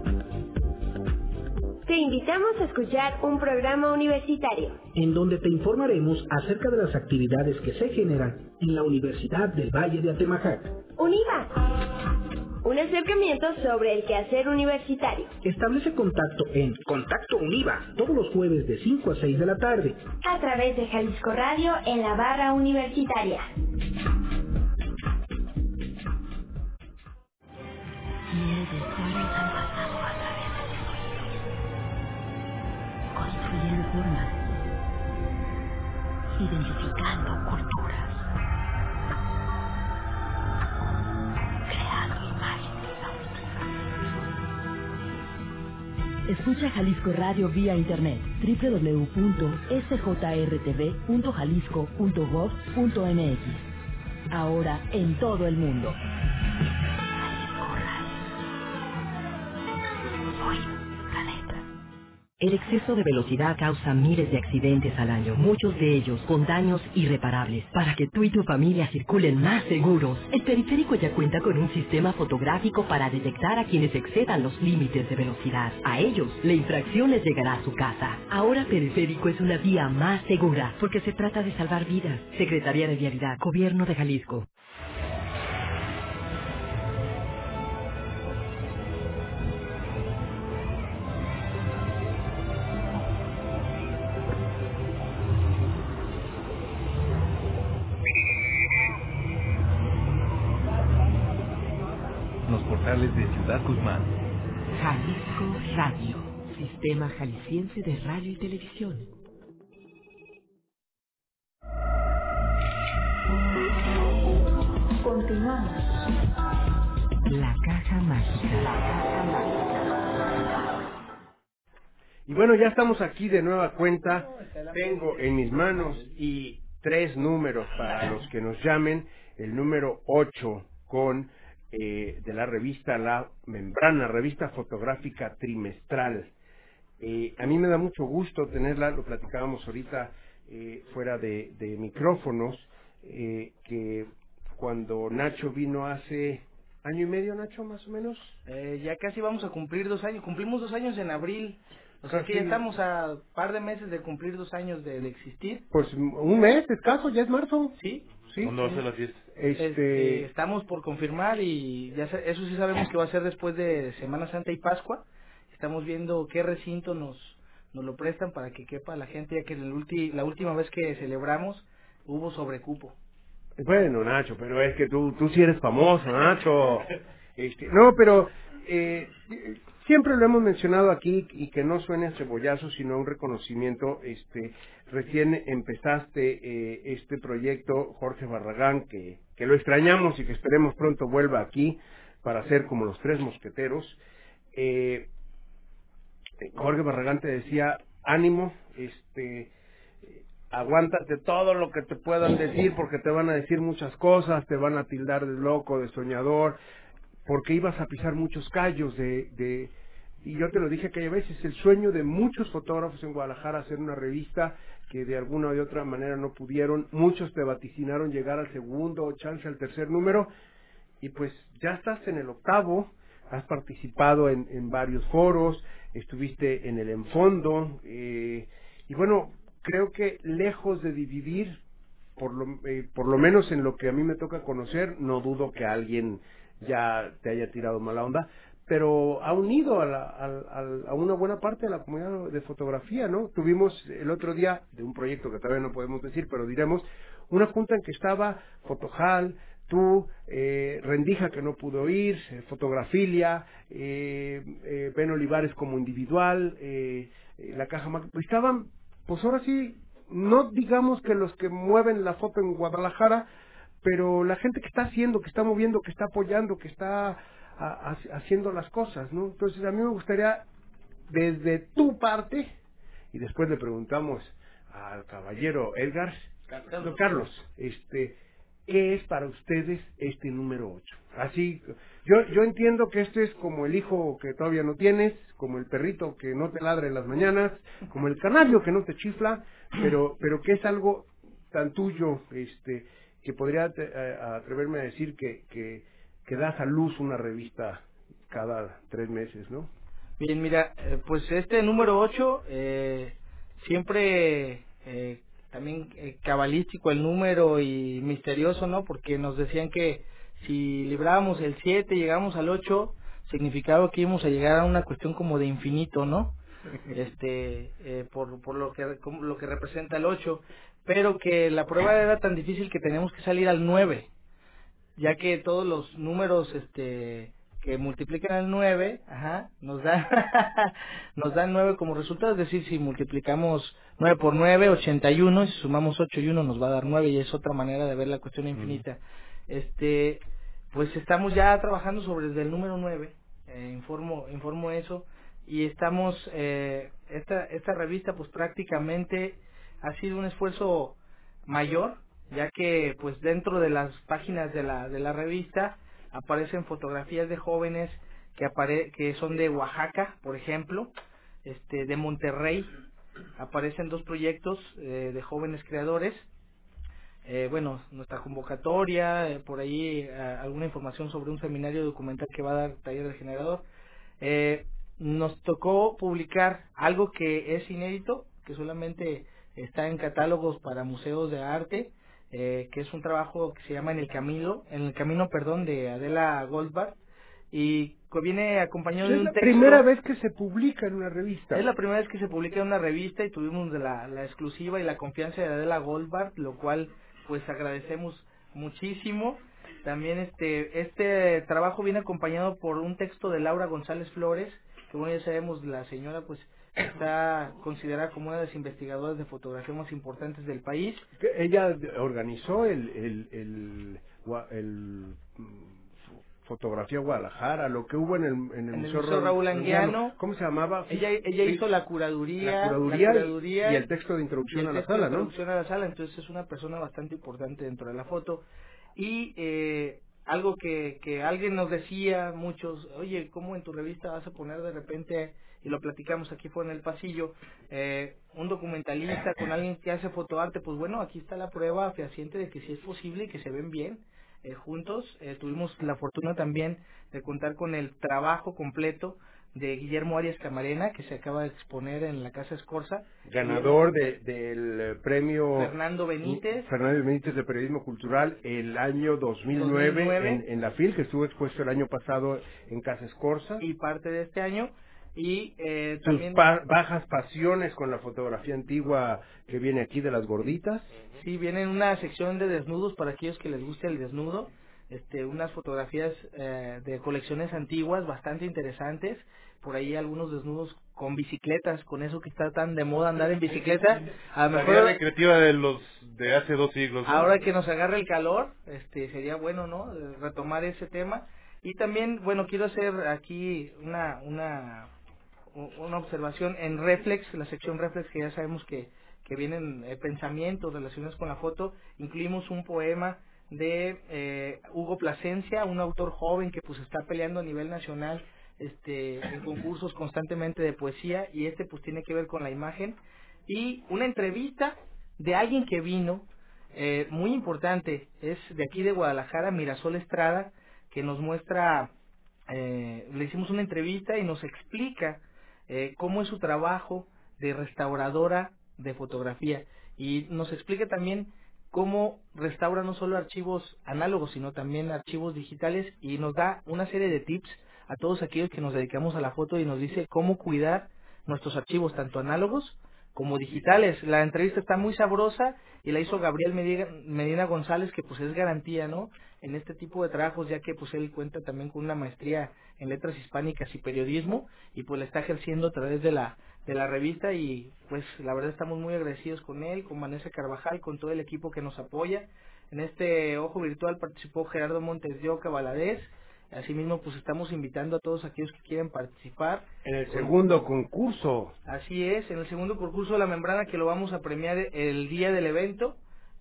Te invitamos a escuchar un programa universitario, en donde te informaremos acerca de las actividades que se generan en la Universidad del Valle de Atemajac. UNIVA, un acercamiento sobre el quehacer universitario. Establece contacto en Contacto UNIVA todos los jueves de cinco a seis de la tarde. A través de Jalisco Radio en la barra universitaria. Construyendo formas, identificando culturas, creando imágenes auditivas. Escucha Jalisco Radio vía internet doble u doble u doble u punto s j r t v punto jalisco punto gov punto m x. Ahora en todo el mundo. Jalisco Radio. Soy planeta. El exceso de velocidad causa miles de accidentes al año, muchos de ellos con daños irreparables. Para que tú y tu familia circulen más seguros, el periférico ya cuenta con un sistema fotográfico para detectar a quienes excedan los límites de velocidad. A ellos, la infracción les llegará a su casa. Ahora Periférico es una vía más segura, porque se trata de salvar vidas. Secretaría de Vialidad, Gobierno de Jalisco. Los portales de Ciudad Guzmán. Jalisco Radio, Sistema Jalisciense de Radio y Televisión. Continuamos. La Caja Mágica. La Caja Mágica. Y bueno, ya estamos aquí de nueva cuenta. Tengo en mis manos y tres números para los que nos llamen. El número ocho con eh, de la revista La Membrana, revista fotográfica trimestral. Eh, a mí me da mucho gusto tenerla, lo platicábamos ahorita eh, fuera de, de micrófonos, eh, que cuando Nacho vino hace año y medio, Nacho, más o menos. Eh, ya casi vamos a cumplir dos años, cumplimos dos años en abril. O sea que ya estamos a par de meses de cumplir dos años de, de existir. Pues un mes escaso, ya es marzo. Sí. Sí. ¿Cuándo va a ser la fiesta? Este... este... Estamos por confirmar y ya se, eso sí sabemos que va a ser después de Semana Santa y Pascua. Estamos viendo qué recinto nos nos lo prestan para que quepa la gente, ya que el ulti, la última vez que celebramos hubo sobrecupo. Bueno, Nacho, pero es que tú tú sí eres famoso, Nacho. Este, no, pero... Eh, siempre lo hemos mencionado aquí y que no suene a cebollazo, sino a un reconocimiento. Este, recién empezaste eh, este proyecto, Jorge Barragán, que, que lo extrañamos y que esperemos pronto vuelva aquí para ser como los Tres Mosqueteros. Eh, Jorge Barragán te decía, ánimo, este, aguántate todo lo que te puedan decir porque te van a decir muchas cosas, te van a tildar de loco, de soñador, porque ibas a pisar muchos callos de, de y yo te lo dije aquella vez, es el sueño de muchos fotógrafos en Guadalajara hacer una revista que de alguna u de otra manera no pudieron. Muchos te vaticinaron llegar al segundo, chance al tercer número, y pues ya estás en el octavo, has participado en, en varios foros, estuviste en el Enfondo, eh, y bueno, creo que lejos de dividir, por lo, eh, por lo menos en lo que a mí me toca conocer, no dudo que alguien ya te haya tirado mala onda, pero ha unido a, la, a, a, a una buena parte de la comunidad de fotografía, ¿no? Tuvimos el otro día, de un proyecto que todavía no podemos decir, pero diremos, una junta en que estaba Fotojal, tú, eh, Rendija, que no pudo ir, eh, Fotografilia, eh, eh, Ben Olivares como individual, eh, eh, la Caja Mag... estaban, pues ahora sí, no digamos que los que mueven la foto en Guadalajara, pero la gente que está haciendo, que está moviendo, que está apoyando, que está a, a, haciendo las cosas, ¿no? Entonces a mí me gustaría, desde tu parte, y después le preguntamos al caballero Edgar, Carlos, Carlos este, ¿qué es para ustedes este número ocho? Así, yo yo entiendo que este es como el hijo que todavía no tienes, como el perrito que no te ladra en las mañanas, como el canario que no te chifla, pero pero que es algo tan tuyo, este, que podría te, a, atreverme a decir que, que, que das a luz una revista cada tres meses, ¿no? Bien, mira, eh, pues este número ocho, eh, siempre eh, también eh, cabalístico el número y misterioso, ¿no? Porque nos decían que si librábamos el siete, llegamos al ocho, significaba que íbamos a llegar a una cuestión como de infinito, ¿no? Este, eh, por, por lo que como, lo que representa el ocho, pero que la prueba era tan difícil que teníamos que salir al nueve, ya que todos los números este que multiplican al nueve, ajá, nos da nos dan nueve como resultado, es decir, si multiplicamos nueve por nueve, ochenta y uno, y si sumamos ocho y uno nos va a dar nueve, y es otra manera de ver la cuestión infinita. Mm. Este, pues estamos ya trabajando sobre desde el número nueve, eh, informo informo eso, y estamos eh, esta esta revista pues prácticamente ha sido un esfuerzo mayor, ya que pues dentro de las páginas de la de la revista aparecen fotografías de jóvenes que apare que son de Oaxaca, por ejemplo, este de Monterrey, aparecen dos proyectos eh, de jóvenes creadores, eh, bueno, nuestra convocatoria, eh, por ahí eh, alguna información sobre un seminario documental que va a dar Taller del Generador. Eh, nos tocó publicar algo que es inédito, que solamente está en catálogos para museos de arte, eh, que es un trabajo que se llama En el Camino, en el Camino, perdón, de Adela Goldbach, y que viene acompañado de un texto. Es la primera vez que se publica en una revista. Es la primera vez que se publica en una revista y tuvimos la, la exclusiva y la confianza de Adela Goldbach, lo cual pues agradecemos muchísimo. También este este trabajo viene acompañado por un texto de Laura González Flores, que bueno, ya sabemos, la señora pues está considerada como una de las investigadoras de fotografía más importantes del país. Ella organizó el el, el, el, el Fotografía Guadalajara, lo que hubo en el, en el, en Museo, el Museo Raúl Anguiano. ¿Cómo se llamaba? Ella ella hizo la curaduría, la curaduría, la curaduría y el texto de introducción a la sala, de ¿no? introducción a la sala, entonces es una persona bastante importante dentro de la foto. Y eh, algo que, que alguien nos decía, muchos, oye, ¿cómo en tu revista vas a poner de repente, y lo platicamos aquí fuera en el pasillo, eh, un documentalista con alguien que hace fotoarte? Pues bueno, aquí está la prueba fehaciente de que sí es posible y que se ven bien eh, juntos. Eh, tuvimos la fortuna también de contar con el trabajo completo de Guillermo Arias Camarena, que se acaba de exponer en la Casa Escorza. Ganador de, del premio Fernando Benítez. Fernando Benítez de Periodismo Cultural el año dos mil nueve, dos mil nueve. En, en la FIL, que estuvo expuesto el año pasado en Casa Escorza. Y parte de este año. Y eh, sus también pa bajas pasiones con la fotografía antigua que viene aquí de las gorditas. Sí, viene en una sección de desnudos para aquellos que les guste el desnudo. Este, unas fotografías eh, de colecciones antiguas bastante interesantes, por ahí algunos desnudos con bicicletas, con eso que está tan de moda andar en bicicleta. A lo mejor la vida recreativa de los de hace dos siglos, ¿no? Ahora que nos agarra el calor, este sería bueno, ¿no?, retomar ese tema. Y también, bueno, quiero hacer aquí una una una observación en Reflex, la sección Reflex, que ya sabemos que que vienen eh, pensamientos relacionados con la foto. Incluimos un poema de eh, Hugo Plasencia, un autor joven que pues está peleando a nivel nacional este en concursos constantemente de poesía, y este pues tiene que ver con la imagen, y una entrevista de alguien que vino eh, muy importante, es de aquí de Guadalajara, Mirasol Estrada, que nos muestra, eh, le hicimos una entrevista y nos explica eh, cómo es su trabajo de restauradora de fotografía, y nos explica también cómo restaura no solo archivos análogos, sino también archivos digitales, y nos da una serie de tips a todos aquellos que nos dedicamos a la foto, y nos dice cómo cuidar nuestros archivos, tanto análogos como digitales. La entrevista está muy sabrosa y la hizo Gabriel Medina, Medina González, que pues es garantía, ¿no? En este tipo de trabajos, ya que pues él cuenta también con una maestría en letras hispánicas y periodismo, y pues la está ejerciendo a través de la de la revista, y pues la verdad estamos muy agradecidos con él, con Vanessa Carvajal, con todo el equipo que nos apoya. En este Ojo Virtual participó Gerardo Montes de Oca Valadez. Asimismo, pues estamos invitando a todos aquellos que quieren participar. En el segundo concurso. Así es, en el segundo concurso de La Membrana, que lo vamos a premiar el día del evento.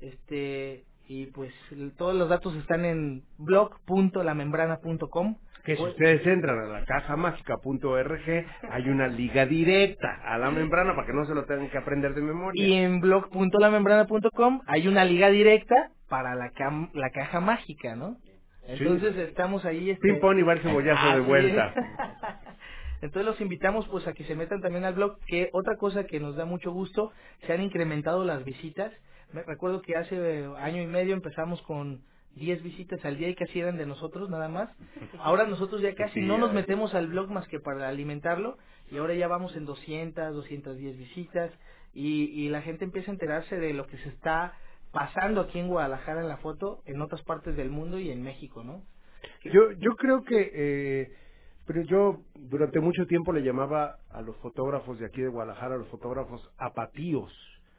Este y pues el, todos los datos están en blog punto la membrana punto com. Que si ustedes entran a la caja mágica punto org, hay una liga directa a La Membrana para que no se lo tengan que aprender de memoria. Y en blog punto la membrana punto com hay una liga directa para la, cam, la caja mágica, ¿no? Entonces sí, estamos ahí... Este... Ping pong y bar cebollazo de vuelta. Entonces los invitamos pues a que se metan también al blog, que otra cosa que nos da mucho gusto, se han incrementado las visitas. Me recuerdo que hace año y medio empezamos con diez visitas al día y casi eran de nosotros nada más. Ahora nosotros ya casi sí, no nos metemos al blog más que para alimentarlo, y ahora ya vamos en doscientas, doscientas diez visitas, y, y la gente empieza a enterarse de lo que se está pasando aquí en Guadalajara en la foto, en otras partes del mundo y en México, ¿no? Yo yo creo que, eh, pero yo durante mucho tiempo le llamaba a los fotógrafos de aquí de Guadalajara, a los fotógrafos apatíos,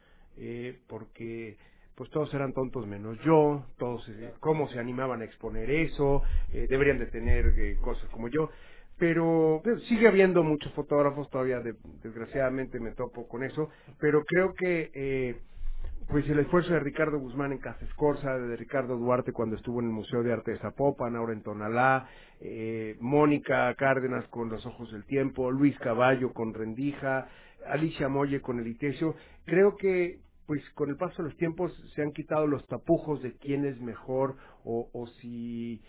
eh, porque pues todos eran tontos menos yo, todos eh, cómo se animaban a exponer eso, eh, deberían de tener eh, cosas como yo, pero pues, sigue habiendo muchos fotógrafos, todavía de, desgraciadamente me topo con eso, pero creo que... Eh, Pues el esfuerzo de Ricardo Guzmán en Casa Escorza, de Ricardo Duarte cuando estuvo en el Museo de Arte de Zapopan, ahora en Tonalá, eh, Mónica Cárdenas con Los Ojos del Tiempo, Luis Caballo con Rendija, Alicia Molle con El Itesio. Creo que pues con el paso de los tiempos se han quitado los tapujos de quién es mejor o, o si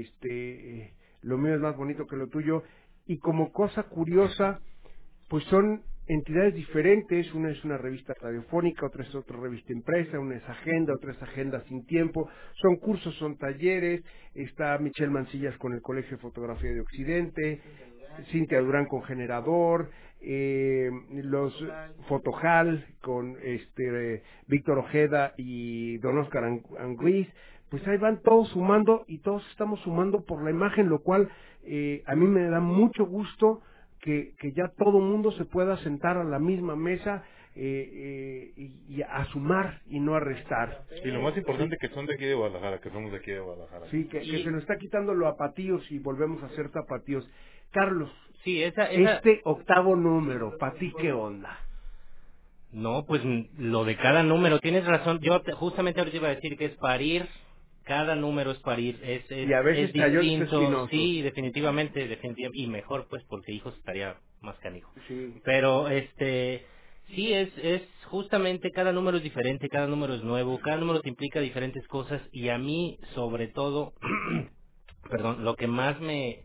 este eh, lo mío es más bonito que lo tuyo. Y como cosa curiosa, pues son entidades diferentes, una es una revista radiofónica, otra es otra revista impresa, una es agenda, otra es agenda sin tiempo, son cursos, son talleres, está Michelle Mancillas con el Colegio de Fotografía de Occidente, Cintia Durán con Generador, eh, los Fotojal con este eh, Víctor Ojeda y Don Oscar Anguiz, pues ahí van todos sumando y todos estamos sumando por la imagen, lo cual eh, a mí me da mucho gusto que, que ya todo mundo se pueda sentar a la misma mesa eh, eh, y, y a sumar y no a restar. Y lo más importante que son de aquí de Guadalajara, que somos de aquí de Guadalajara. Sí, que, que se nos está quitando lo apatíos y volvemos a ser tapatíos. Carlos, sí, esa, esa... este octavo número, ¿para ti qué onda? No, pues lo de cada número, tienes razón, yo te, justamente ahorita iba a decir que es parir. Cada número es parir, es, es, y a veces es distinto, espinoso. Sí, definitivamente, definitivamente, y mejor pues porque hijos estaría más canijo. Sí. Pero este, sí es, es justamente cada número es diferente, cada número es nuevo, cada número te implica diferentes cosas y a mí sobre todo, perdón, lo que más me,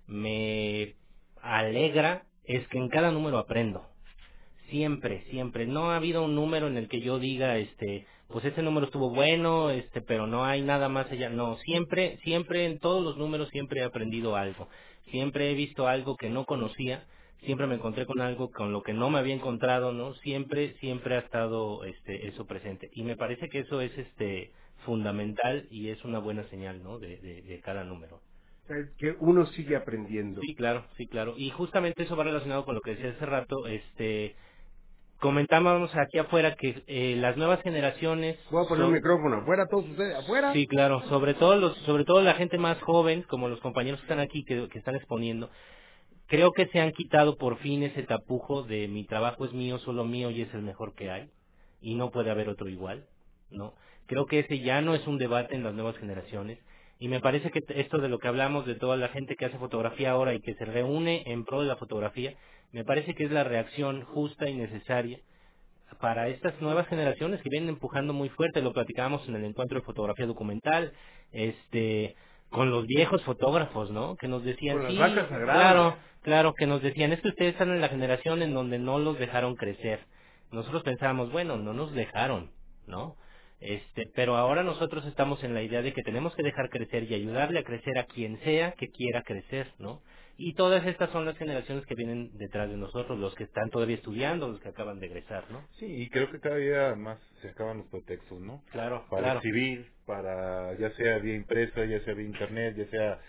me alegra es que en cada número aprendo. Siempre, siempre. No ha habido un número en el que yo diga, este, pues ese número estuvo bueno, este, pero no hay nada más allá. No, siempre, siempre en todos los números siempre he aprendido algo. Siempre he visto algo que no conocía, siempre me encontré con algo con lo que no me había encontrado, ¿no? Siempre, siempre ha estado, este, eso presente. Y me parece que eso es, este, fundamental y es una buena señal, ¿no? De, de, de cada número. Que uno sigue aprendiendo. Sí, claro, sí, claro. Y justamente eso va relacionado con lo que decía hace rato, este... Comentábamos aquí afuera que eh, las nuevas generaciones... Voy a poner son... un micrófono afuera, todos ustedes afuera. Sí, claro, sobre todo los, sobre todo la gente más joven, como los compañeros que están aquí, que, que están exponiendo, creo que se han quitado por fin ese tapujo de mi trabajo es mío, solo mío y es el mejor que hay, y no puede haber otro igual, ¿no? Creo que ese ya no es un debate en las nuevas generaciones, y me parece que esto de lo que hablamos de toda la gente que hace fotografía ahora y que se reúne en pro de la fotografía, me parece que es la reacción justa y necesaria para estas nuevas generaciones que vienen empujando muy fuerte. Lo platicábamos en el encuentro de fotografía documental, este, con los viejos fotógrafos, ¿no? Que nos decían, con sí, las vacas sagradas. claro, claro, que nos decían, es que ustedes están en la generación en donde no los dejaron crecer. Nosotros pensábamos, bueno, no nos dejaron, ¿no? Este, pero ahora nosotros estamos en la idea de que tenemos que dejar crecer y ayudarle a crecer a quien sea que quiera crecer, ¿no? Y todas estas son las generaciones que vienen detrás de nosotros, los que están todavía estudiando, los que acaban de egresar, ¿no? Sí, y creo que cada día más se acaban los pretextos, ¿no? Claro, para claro. exhibir, para ya sea vía impresa, ya sea vía internet, ya sea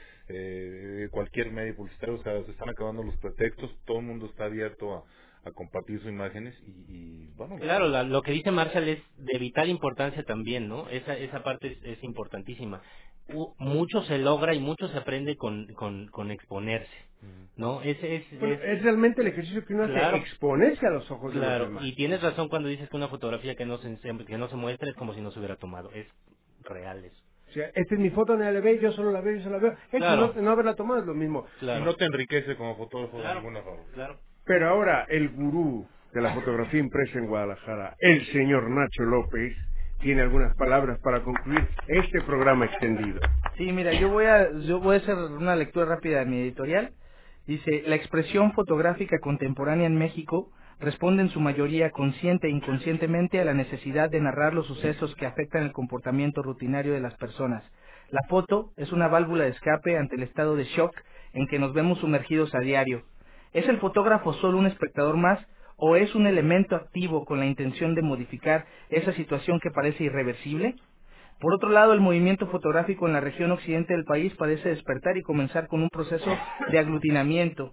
eh, cualquier medio publicitario, o sea, se están acabando los pretextos, todo el mundo está abierto a, a compartir sus imágenes y, y bueno. Claro, la, lo que dice Marshall es de vital importancia también, ¿no? Esa esa parte es, es importantísima. U, mucho se logra y mucho se aprende con con, con exponerse, ¿no? Es, es, bueno, es, es realmente el ejercicio que uno claro, hace, exponerse a los ojos claro, de los demás. Y tienes razón cuando dices que una fotografía que no se que no se muestra es como si no se hubiera tomado, es real eso. O sea, esta es mi foto, nadie la ve, yo solo la veo, yo solo la veo. Es Claro. que no, no haberla tomado es lo mismo. Claro. Y no te enriquece como fotógrafo Claro. de ninguna forma. Claro. Pero ahora, el gurú de la fotografía impresa en Guadalajara, el señor Nacho López, tiene algunas palabras para concluir este programa extendido. Sí, mira, yo voy a yo voy a hacer una lectura rápida de mi editorial. Dice, la expresión fotográfica contemporánea en México responde en su mayoría consciente e inconscientemente a la necesidad de narrar los sucesos que afectan el comportamiento rutinario de las personas. La foto es una válvula de escape ante el estado de shock en que nos vemos sumergidos a diario. ¿Es el fotógrafo solo un espectador más o es un elemento activo con la intención de modificar esa situación que parece irreversible? Por otro lado, el movimiento fotográfico en la región occidente del país parece despertar y comenzar con un proceso de aglutinamiento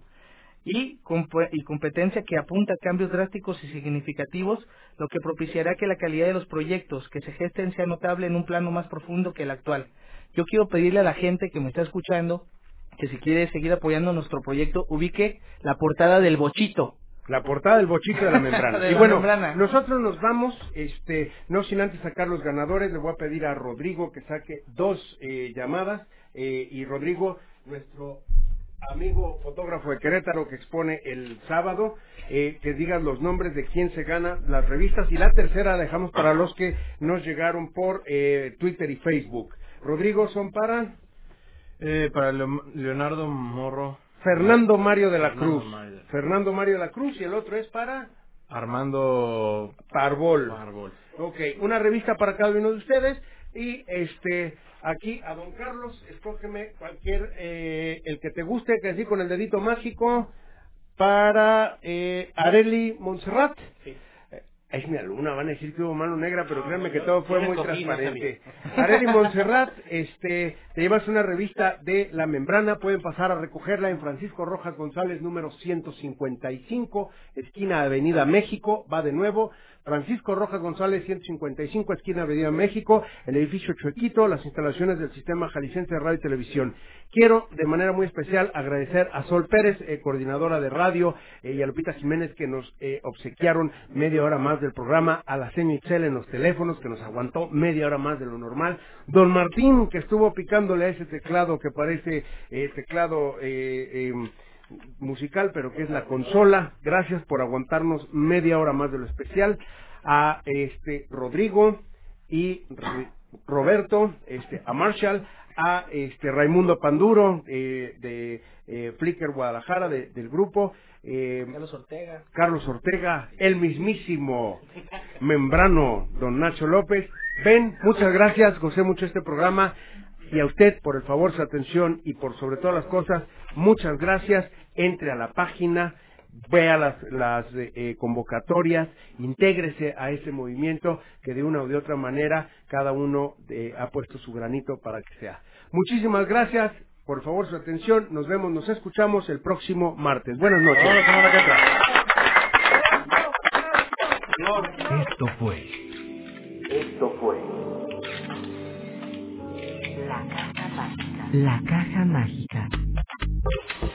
y, comp- y competencia que apunta a cambios drásticos y significativos, lo que propiciará que la calidad de los proyectos que se gesten sea notable en un plano más profundo que el actual. Yo quiero pedirle a la gente que me está escuchando que si quiere seguir apoyando nuestro proyecto, ubique la portada del bochito. La portada del bochito de la membrana. De y la bueno, membrana. nosotros nos vamos, este, no sin antes sacar los ganadores. Le voy a pedir a Rodrigo que saque dos eh, llamadas. Eh, y Rodrigo, nuestro amigo fotógrafo de Querétaro que expone el sábado, eh, que digas los nombres de quién se gana las revistas. Y la tercera la dejamos para los que nos llegaron por eh, Twitter y Facebook. Rodrigo, son para... Eh, para Leo- Leonardo Morro. Fernando Mario de la Fernando Cruz. Mario. Fernando Mario de la Cruz, y el otro es para Armando Parbol. Parbol. Ok, una revista para cada uno de ustedes. Y este aquí a don Carlos, escógeme cualquier, eh, el que te guste, que así con el dedito mágico, para eh, Areli Montserrat. Sí. Es mi alumna, van a decir que hubo mano negra, pero créanme que todo fue yo muy escogí, no transparente. Areli Montserrat, este, te llevas una revista de La Membrana, pueden pasar a recogerla en Francisco Rojas González, número ciento cincuenta y cinco, esquina Avenida México, va de nuevo, Francisco Rojas González, ciento cincuenta y cinco, esquina Avenida México, el edificio Chuequito, las instalaciones del Sistema Jalisciense de Radio y Televisión. Quiero, de manera muy especial, agradecer a Sol Pérez, eh, coordinadora de radio, eh, y a Lupita Jiménez, que nos eh, obsequiaron media hora más del programa, a la señora Itzel en los teléfonos, que nos aguantó media hora más de lo normal, don Martín, que estuvo picándole a ese teclado que parece eh, teclado eh, eh, musical, pero que es la consola. Gracias por aguantarnos media hora más de lo especial. A este Rodrigo y R- Roberto, este a Marshall, a este Raimundo Panduro eh, de eh, Flickr Guadalajara, de, del grupo, eh, Carlos Ortega. Carlos Ortega, el mismísimo membrano don Nacho López. Ben, muchas gracias, gocé mucho este programa. Y a usted, por el favor, su atención, y por sobre todas las cosas, muchas gracias. Entre a la página, vea las, las eh, convocatorias, intégrese a ese movimiento que de una u de otra manera cada uno eh, ha puesto su granito para que sea. Muchísimas gracias, por favor, su atención. Nos vemos, nos escuchamos el próximo martes. Buenas noches. Vamos la semana que entra. Esto fue. Esto fue. La caja mágica. La caja mágica.